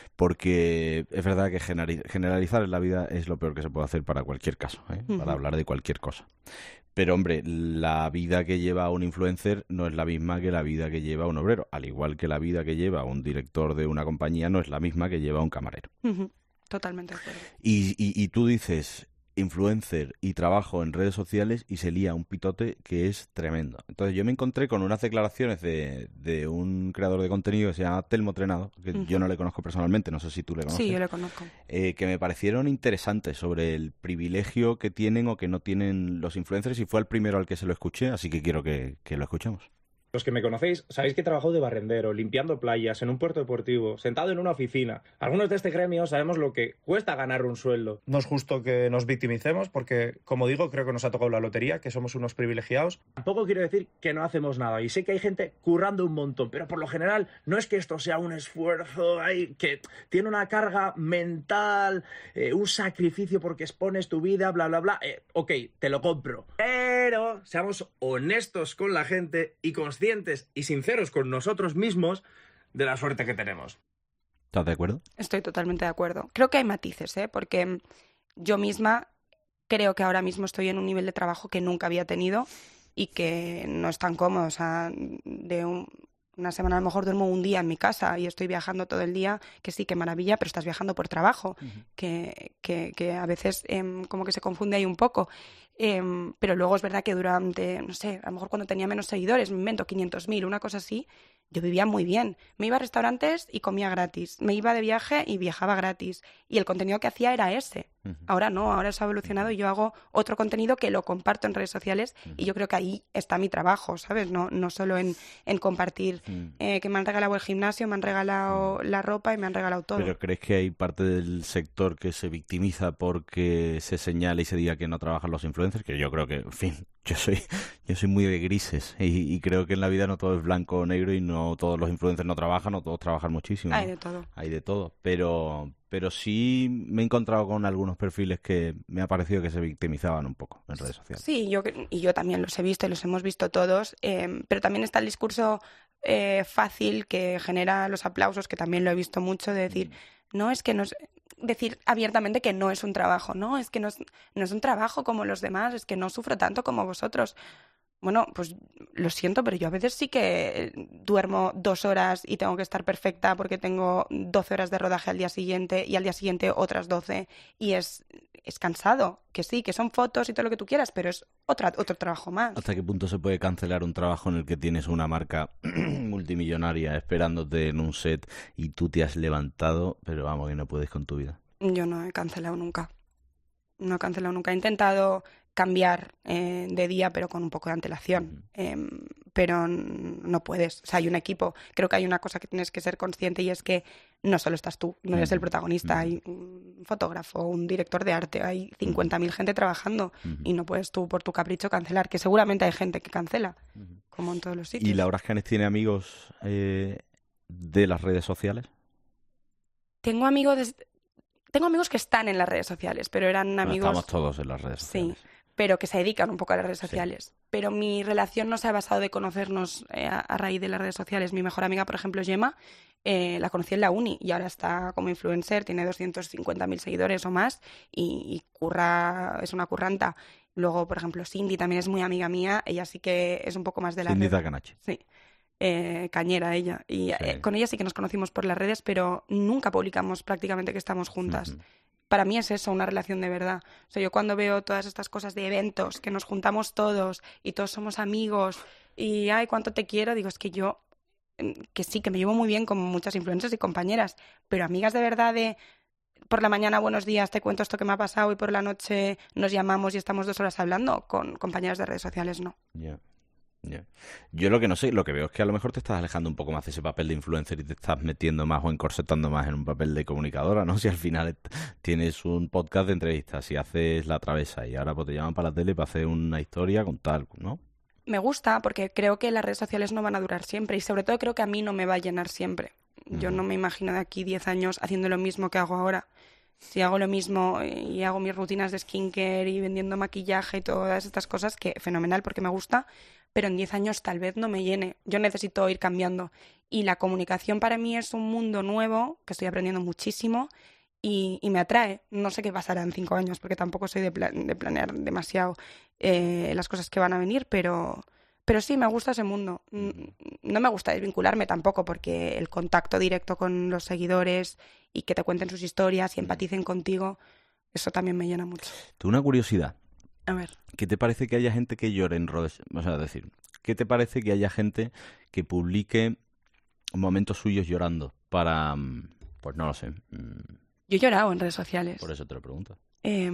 Porque es verdad que generalizar en la vida es lo peor que se puede hacer para cualquier caso, ¿eh? Uh-huh. Para hablar de cualquier cosa. Pero, hombre, la vida que lleva un influencer no es la misma que la vida que lleva un obrero. Al igual que la vida que lleva un director de una compañía no es la misma que lleva un camarero. Uh-huh. Totalmente de acuerdo. Y, y, y tú dices influencer y trabajo en redes sociales y se lía un pitote que es tremendo. Entonces yo me encontré con unas declaraciones de, de un creador de contenido que se llama Telmo Trenado, que Uh-huh. yo no le conozco personalmente, no sé si tú le conoces. Sí, yo le conozco. Eh, que me parecieron interesantes sobre el privilegio que tienen o que no tienen los influencers, y fue el primero al que se lo escuché, así que quiero que, que lo escuchemos. Los que me conocéis sabéis que trabajo de barrendero, limpiando playas, en un puerto deportivo, sentado en una oficina. Algunos de este gremio sabemos lo que cuesta ganar un sueldo. No es justo que nos victimicemos porque, como digo, creo que nos ha tocado la lotería, que somos unos privilegiados. Tampoco quiero decir que no hacemos nada, y sé que hay gente currando un montón, pero por lo general no es que esto sea un esfuerzo ay, que tiene una carga mental, eh, un sacrificio porque expones tu vida, bla, bla, bla. Eh, ok, te lo compro. Pero seamos honestos con la gente y conscientes y sinceros con nosotros mismos de la suerte que tenemos. ¿Estás de acuerdo? Estoy totalmente de acuerdo. Creo que hay matices, ¿eh? Porque yo misma creo que ahora mismo estoy en un nivel de trabajo que nunca había tenido y que no es tan cómodo. O sea, de un, una semana a lo mejor duermo un día en mi casa y estoy viajando todo el día, que sí, qué maravilla, pero estás viajando por trabajo, uh-huh. que, que, que a veces eh, como que se confunde ahí un poco. Eh, pero luego es verdad que durante, no sé, a lo mejor cuando tenía menos seguidores, me invento quinientos mil, una cosa así, yo vivía muy bien. Me iba a restaurantes y comía gratis. Me iba de viaje y viajaba gratis. Y el contenido que hacía era ese. Uh-huh. Ahora no, ahora se ha evolucionado y yo hago otro contenido que lo comparto en redes sociales uh-huh. y yo creo que ahí está mi trabajo, ¿sabes? No, no solo en, en compartir uh-huh. eh, que me han regalado el gimnasio, me han regalado uh-huh. la ropa y me han regalado todo. ¿Pero crees que hay parte del sector que se victimiza porque se señala y se diga que no trabajan los influencers? Que yo creo que, en fin, yo soy yo soy muy de grises y, y creo que en la vida no todo es blanco o negro y no todos los influencers no trabajan, no todos trabajan muchísimo. Hay de todo. Hay de todo, pero pero sí me he encontrado con algunos perfiles que me ha parecido que se victimizaban un poco en redes sociales. Sí, yo y yo también los he visto y los hemos visto todos, eh, pero también está el discurso eh, fácil que genera los aplausos, que también lo he visto mucho, de decir, mm. no es que nos... decir abiertamente que no es un trabajo, no, es que no es, no es un trabajo como los demás, es que no sufro tanto como vosotros. Bueno, pues lo siento, pero yo a veces sí que duermo dos horas y tengo que estar perfecta porque tengo doce horas de rodaje al día siguiente y al día siguiente otras doce y es, es cansado, que sí, que son fotos y todo lo que tú quieras, pero es otra, otro trabajo más. ¿Hasta qué punto se puede cancelar un trabajo en el que tienes una marca multimillonaria esperándote en un set y tú te has levantado, pero vamos, que no puedes con tu vida? Yo no he cancelado nunca. No he cancelado nunca. He intentado cambiar eh, de día, pero con un poco de antelación. Uh-huh. Eh, pero no puedes. O sea, hay un equipo. Creo que hay una cosa que tienes que ser consciente y es que no solo estás tú, no eres uh-huh. el protagonista. Uh-huh. Hay un fotógrafo, un director de arte, hay cincuenta mil uh-huh. gente trabajando uh-huh. y no puedes tú por tu capricho cancelar, que seguramente hay gente que cancela, uh-huh. como en todos los sitios. ¿Y Laura Escanes tiene amigos eh, de las redes sociales? Tengo amigos... De... Tengo amigos que están en las redes sociales, pero eran amigos... Bueno, estamos todos en las redes sociales. Sí, pero que se dedican un poco a las redes sociales. Sí. pero mi relación no se ha basado de conocernos eh, a, a raíz de las redes sociales. Mi mejor amiga, por ejemplo, Gemma, eh, la conocí en la uni y ahora está como influencer, tiene doscientos cincuenta mil seguidores o más y, y curra, es una curranta. Luego, por ejemplo, Cindy también es muy amiga mía, ella sí que es un poco más de la Cindy red. Zacanache. Sí. Eh, cañera ella y sí. eh, con ella sí que nos conocimos por las redes, pero nunca publicamos prácticamente que estamos juntas. Uh-huh. Para mí es eso, una relación de verdad. O sea, yo cuando veo todas estas cosas de eventos, que nos juntamos todos y todos somos amigos y ay, cuánto te quiero, digo, es que yo, que sí, que me llevo muy bien con muchas influencers y compañeras, pero amigas de verdad de por la mañana buenos días, te cuento esto que me ha pasado y por la noche nos llamamos y estamos dos horas hablando, con compañeras de redes sociales no. Ya. Yeah. Yeah. Yo lo que no sé, lo que veo es que a lo mejor te estás alejando un poco más de ese papel de influencer y te estás metiendo más o encorsetando más en un papel de comunicadora, ¿no? Si al final tienes un podcast de entrevistas y haces La Travesa y ahora pues te llaman para la tele para hacer una historia, contar, ¿no? Me gusta porque creo que las redes sociales no van a durar siempre y sobre todo creo que a mí no me va a llenar siempre. Yo no me imagino de aquí diez años haciendo lo mismo que hago ahora. Si hago lo mismo y hago mis rutinas de skincare y vendiendo maquillaje y todas estas cosas, que fenomenal porque me gusta, pero en diez años tal vez no me llene. Yo necesito ir cambiando. Y la comunicación para mí es un mundo nuevo, que estoy aprendiendo muchísimo y, y me atrae. No sé qué pasará en cinco años, porque tampoco soy de, pla- de planear demasiado eh, las cosas que van a venir, pero, pero sí, me gusta ese mundo. No me gusta desvincularme tampoco, porque el contacto directo con los seguidores y que te cuenten sus historias y empaticen contigo, eso también me llena mucho. Tú, una curiosidad. A ver. ¿Qué te parece que haya gente que llore en redes? O sea, es decir, ¿qué te parece que haya gente que publique momentos suyos llorando para, pues no lo sé? Yo he llorado en redes sociales. Por eso te lo pregunto. Eh,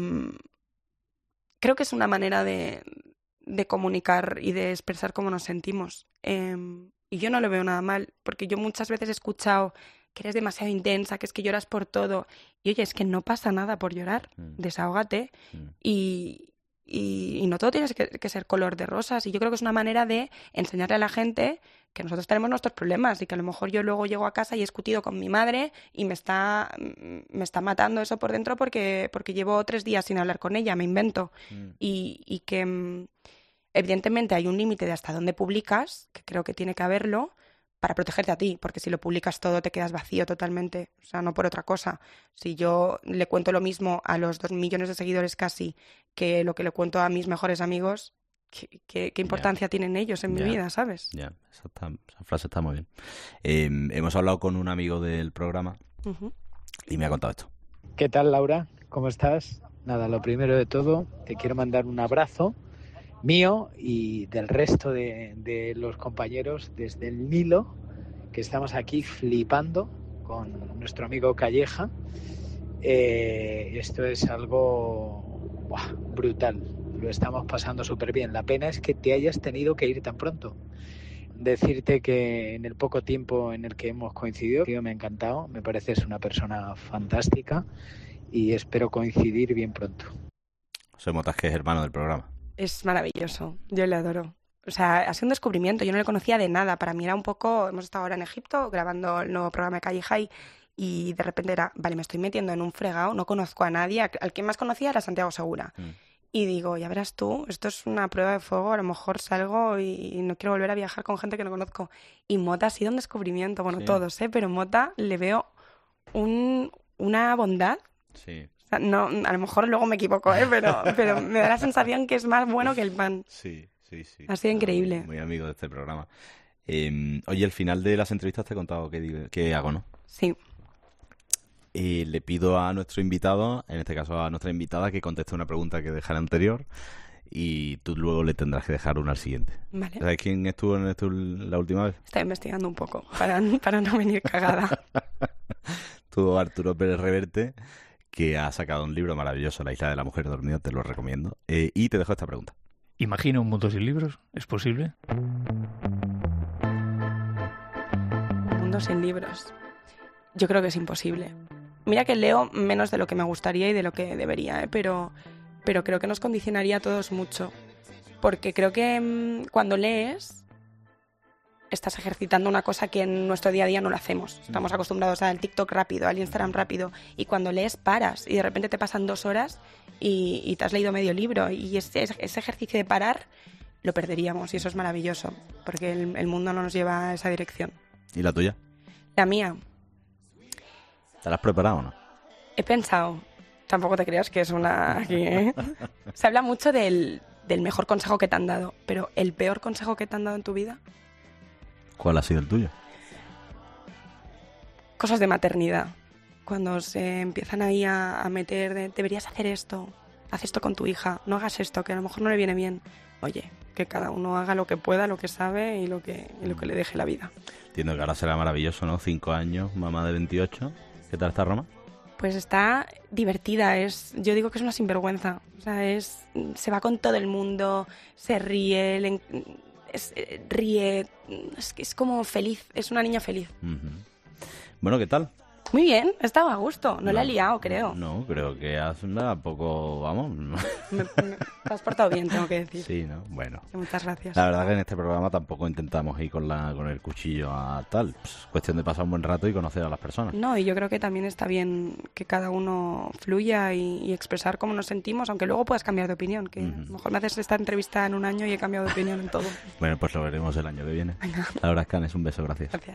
creo que es una manera de, de comunicar y de expresar cómo nos sentimos. Eh, y yo no lo veo nada mal, porque yo muchas veces he escuchado que eres demasiado intensa, que es que lloras por todo. Y oye, es que no pasa nada por llorar. Mm. Desahógate. Mm. Y... Y, y no todo tiene que, que ser color de rosas. Y yo creo que es una manera de enseñarle a la gente que nosotros tenemos nuestros problemas y que a lo mejor yo luego llego a casa y he discutido con mi madre y me está, me está matando eso por dentro porque, porque llevo tres días sin hablar con ella, me invento. Mm. Y, y que evidentemente hay un límite de hasta dónde publicas, que creo que tiene que haberlo, para protegerte a ti, porque si lo publicas todo te quedas vacío totalmente, o sea, no por otra cosa. Si yo le cuento lo mismo a los dos millones de seguidores casi que lo que le cuento a mis mejores amigos, ¿qué, qué, qué importancia yeah. tienen ellos en yeah. mi vida, sabes? Ya, yeah. esa, esa frase está muy bien. Eh, hemos hablado con un amigo del programa uh-huh. y me ha contado esto. ¿Qué tal, Laura? ¿Cómo estás? Nada, lo primero de todo, te quiero mandar un abrazo mío y del resto de, de los compañeros desde el Nilo, que estamos aquí flipando con nuestro amigo Calleja. Eh, esto es algo buah, brutal, lo estamos pasando súper bien. La pena es que te hayas tenido que ir tan pronto. Decirte que en el poco tiempo en el que hemos coincidido, me ha encantado, me pareces una persona fantástica y espero coincidir bien pronto. José Motas, que es hermano del programa. Es maravilloso, yo le adoro. O sea, ha sido un descubrimiento, yo no le conocía de nada. Para mí era un poco, hemos estado ahora en Egipto grabando el nuevo programa de Calleja y, y de repente era, vale, me estoy metiendo en un fregado, no conozco a nadie, al que más conocía era Santiago Segura. Mm. Y digo, ya verás tú, esto es una prueba de fuego, a lo mejor salgo y no quiero volver a viajar con gente que no conozco. Y Mota ha sido un descubrimiento, bueno, sí. todos, ¿eh? Pero Mota le veo un, una bondad. Sí. No, a lo mejor luego me equivoco, ¿eh? pero, pero me da la sensación que es más bueno que el pan. Sí, sí, sí. Ha sido increíble. Muy, muy amigo de este programa. Eh, oye, al final de las entrevistas te he contado qué, qué hago, ¿no? Sí. Y le pido a nuestro invitado, en este caso a nuestra invitada, que conteste una pregunta que dejara anterior y tú luego le tendrás que dejar una al siguiente. Vale. ¿Sabes quién estuvo en esto la última vez? Estaba investigando un poco para, para no venir cagada. Estuvo Arturo Pérez Reverte, que ha sacado un libro maravilloso, La isla de la mujer dormida, te lo recomiendo. Eh, y te dejo esta pregunta. ¿Imagina un mundo sin libros? ¿Es posible? Un mundo sin libros. Yo creo que es imposible. Mira que leo menos de lo que me gustaría y de lo que debería, ¿eh? pero, pero creo que nos condicionaría a todos mucho. Porque creo que mmm, cuando lees estás ejercitando una cosa que en nuestro día a día no lo hacemos. Estamos acostumbrados al TikTok rápido, al Instagram rápido, y cuando lees paras y de repente te pasan dos horas y, y te has leído medio libro. Y ese, ese ejercicio de parar lo perderíamos y eso es maravilloso, porque el, el mundo no nos lleva a esa dirección. ¿Y la tuya? La mía, ¿Te la has preparado o no? he pensado, tampoco te creas que es una... aquí, ¿eh? Se habla mucho del, del mejor consejo que te han dado, pero ¿el peor consejo que te han dado en tu vida? ¿Cuál ha sido el tuyo? Cosas de maternidad. Cuando se empiezan ahí a, a meter de, deberías hacer esto, haz esto con tu hija, no hagas esto, que a lo mejor no le viene bien. Oye, que cada uno haga lo que pueda, lo que sabe y lo que, y lo que le deje la vida. Entiendo que ahora será maravilloso, ¿no? Cinco años, mamá de veintiocho. ¿Qué tal está Roma? Pues está divertida, es, yo digo que es una sinvergüenza. O sea, es, se va con todo el mundo, se ríe, le, es, ríe, es, es como feliz, es una niña feliz. Uh-huh. Bueno, ¿qué tal? Muy bien, estaba a gusto, no, no la he liado, creo. No, creo que has un poco, vamos... Me, me, te has portado bien, tengo que decir. Sí, ¿no? Bueno. Muchas gracias. La verdad que en este programa tampoco intentamos ir con la con el cuchillo a tal. Pues, cuestión de pasar un buen rato y conocer a las personas. No, y yo creo que también está bien que cada uno fluya y, y expresar cómo nos sentimos, aunque luego puedas cambiar de opinión, que uh-huh. a lo mejor me haces esta entrevista en un año y he cambiado de opinión en todo. Bueno, pues lo veremos el año que viene. Venga. Laura Escanes, un beso, gracias. Gracias.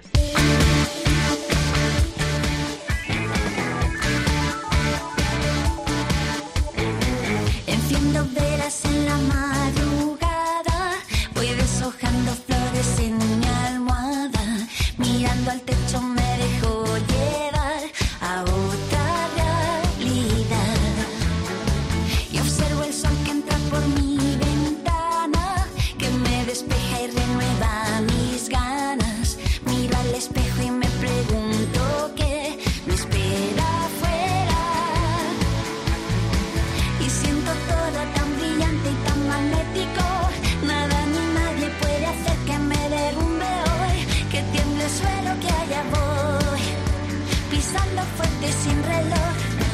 Enciendo velas en la madrugada, voy deshojando flores en mi almohada, mirando al techo me dejo llevar a otra realidad y observo el sol que entra por mi ventana, que me despeja y renueva mis ganas, miro al espejo y me pregunto qué me espera afuera y siento todo tan brillante y tan magnético, nada ni nadie puede hacer que me derrumbe hoy, que tiemble el suelo, que allá voy, pisando fuerte sin reloj.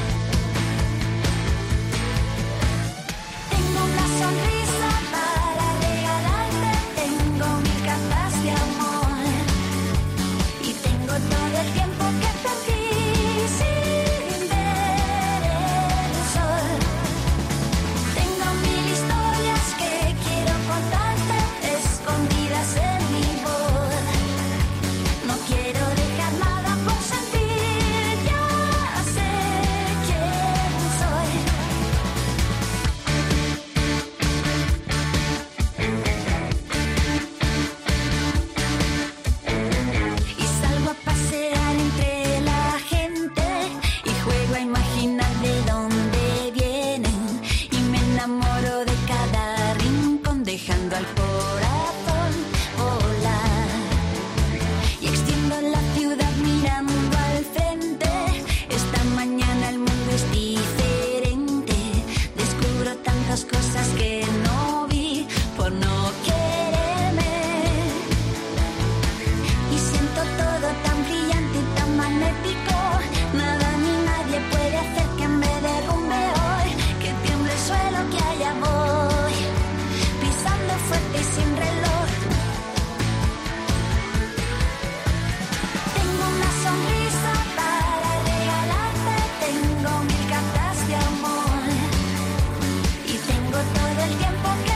Tengo una sonrisa para regalarte, tengo mil cartas de amor y tengo todo el tiempo que perdí sin ver el sol. Tengo mil historias que quiero contarte, escondidas en mi voz. No quiero dejar nada por sentir, ya sé quién soy. Y salgo a pasear entre la gente y juego a imaginar de dónde vienen y me enamoro de cada rincón, dejando al corazón volar y extiendo la ciudad mirando al frente. Esta mañana el mundo es diferente, descubro tantas cosas que no vi por no quererme y siento todo tan brillante y tan magnético, nada ni nadie puede hacer que me derrumbe hoy, que tiemble el suelo, que allá voy, pisando fuerte y sin reloj. Tengo una sonrisa para regalarte, tengo mil cartas de amor y tengo todo el tiempo que